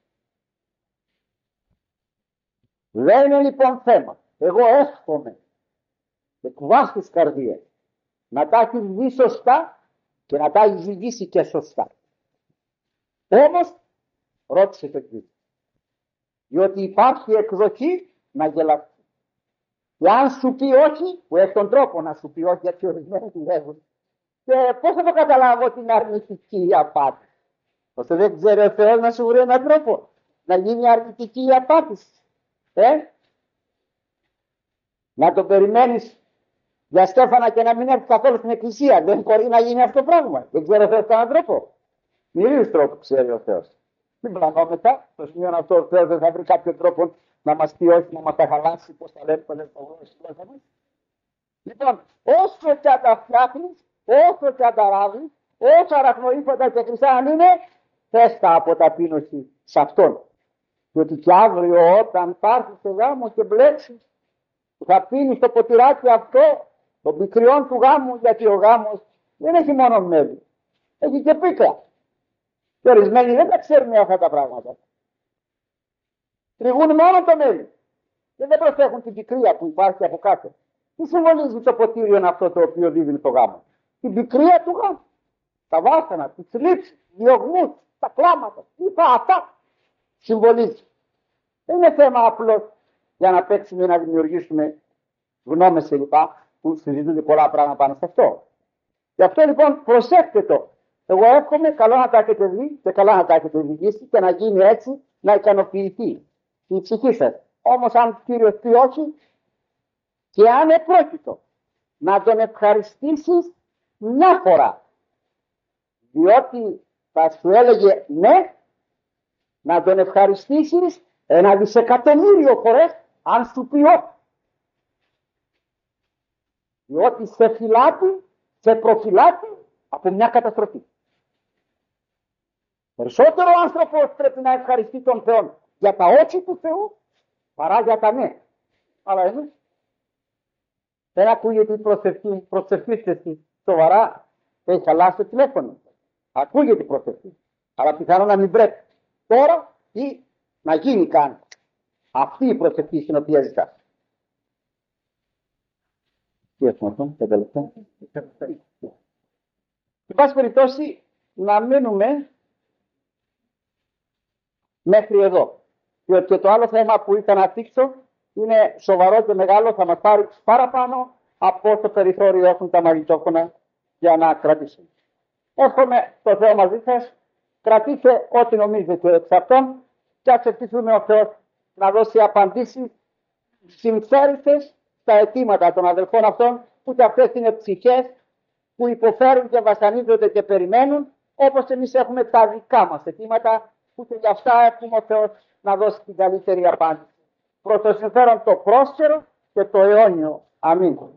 Δεν είναι λοιπόν θέμα. Εγώ εύχομαι εκ βάθους καρδίας να τα έχει δει σωστά και να τα έχει ζυγίσει και σωστά. Όμως ρώτησε το Κύριο. Διότι υπάρχει εκδοχή να γελαστεί. Και αν σου πει όχι, που έχει τον τρόπο να σου πει όχι, γιατί ορισμένοι του λέγουν, και πώς θα το καταλάβω την αρνητική απάτη. Ώστε δεν ξέρει ο Θεός να σου βρει έναν τρόπο να γίνει αρνητική η απάτηση. Ε? Να το περιμένεις για στέφανα και να μην έρθει καθόλου στην εκκλησία. Δεν μπορεί να γίνει αυτό το πράγμα. Δεν ξέρει ο Θεός κανέναν τρόπο. Μυρίους τρόπο ξέρει ο Θεός. Μην πλανόμετα. Στο σημείο αυτό ο Θεός δεν θα βρει κάποιο τρόπο να μας πει όχι, να μας τα χαλάσει, πώς τα λέμε, πώς τα λέμε. Λοιπόν, όσο και αν τα φτιάχνεις, όσο και αν τα ράβεις, όσο αραχνοήφαντα και χρυσά αν είναι, θες τα από ταπείνωση σε αυτόν. Διότι και αύριο όταν πάρθεις στο γάμο και μπλέξεις, θα πίνεις το ποτηράκι αυτό των πικριών του γάμου, γιατί ο γάμος δεν έχει μόνο μέλι, έχει και πίκρα. Και ορισμένοι δεν τα ξέρουν αυτά τα πράγματα. Τριγούν μόνο το μέλι και δεν προσέχουν την πικρία που υπάρχει από κάτω. Τι συμβολίζει το ποτήριο αυτό το οποίο δίδει το γάμο? Την πικρία του γάμου. Τα βάσανα, τις λήψεις, διωγμούς, τα κλάματα, είπα αυτά συμβολίζει. Δεν είναι θέμα απλό για να παίξουμε ή να δημιουργήσουμε γνώμες κλπ. Που συζητούνται πολλά πράγματα πάνω σε αυτό. Γι' αυτό λοιπόν προσέξτε το. Εγώ εύχομαι καλά να τα έχετε δει και καλά να τα έχετε διηγήσει και να γίνει έτσι να ικανοποιηθεί η ψυχή σας. Όμως αν Κύριος πει όχι και αν επρόκειτο να τον ευχαριστήσεις μια φορά, διότι θα σου έλεγε ναι, να τον ευχαριστήσεις ένα δισεκατομμύριο φορές αν σου πει όχι. Διότι σε φυλάτει, σε προφυλάτει από μια καταστροφή. Περισσότερο ο άνθρωπος πρέπει να ευχαριστεί τον Θεό για τα όχι του Θεού παρά για τα ναι. Αλλά εμείς δεν ακούγεται η προσευχή, προσευχήστε εσύ σοβαρά, έχει χαλάσει το τηλέφωνο. Ακούγεται η προσευχή, αλλά πιθανόν να μην πρέπει. Τώρα ή να γίνει καν αυτή η προσευχή στην οποία ζητάς. Τι έχουμε αυτό, τα τελευταία. Εν πάση περιπτώσει, να μείνουμε μέχρι εδώ. Διότι και το άλλο θέμα που ήθελα να θίξω είναι σοβαρό και μεγάλο, θα μας πάρει παραπάνω από όσο περιθώριο έχουν τα μαγνητόφωνα για να κρατήσουν. Εύχομαι το Θεό μαζί σας, κρατήστε ό,τι νομίζετε εξ αυτών και ας ευχηθούμε ο Θεός να δώσει απαντήσεις συμφέρουσες στα αιτήματα των αδελφών αυτών, που και αυτές είναι ψυχές που υποφέρουν και βασανίζονται και περιμένουν, όπως εμείς έχουμε τα δικά μας αιτήματα, που και για αυτά έχουμε ο Θεός να δώσει την καλύτερη απάντηση. Προς το συμφέρον το πρόσφερο και το αιώνιο. Αμήν.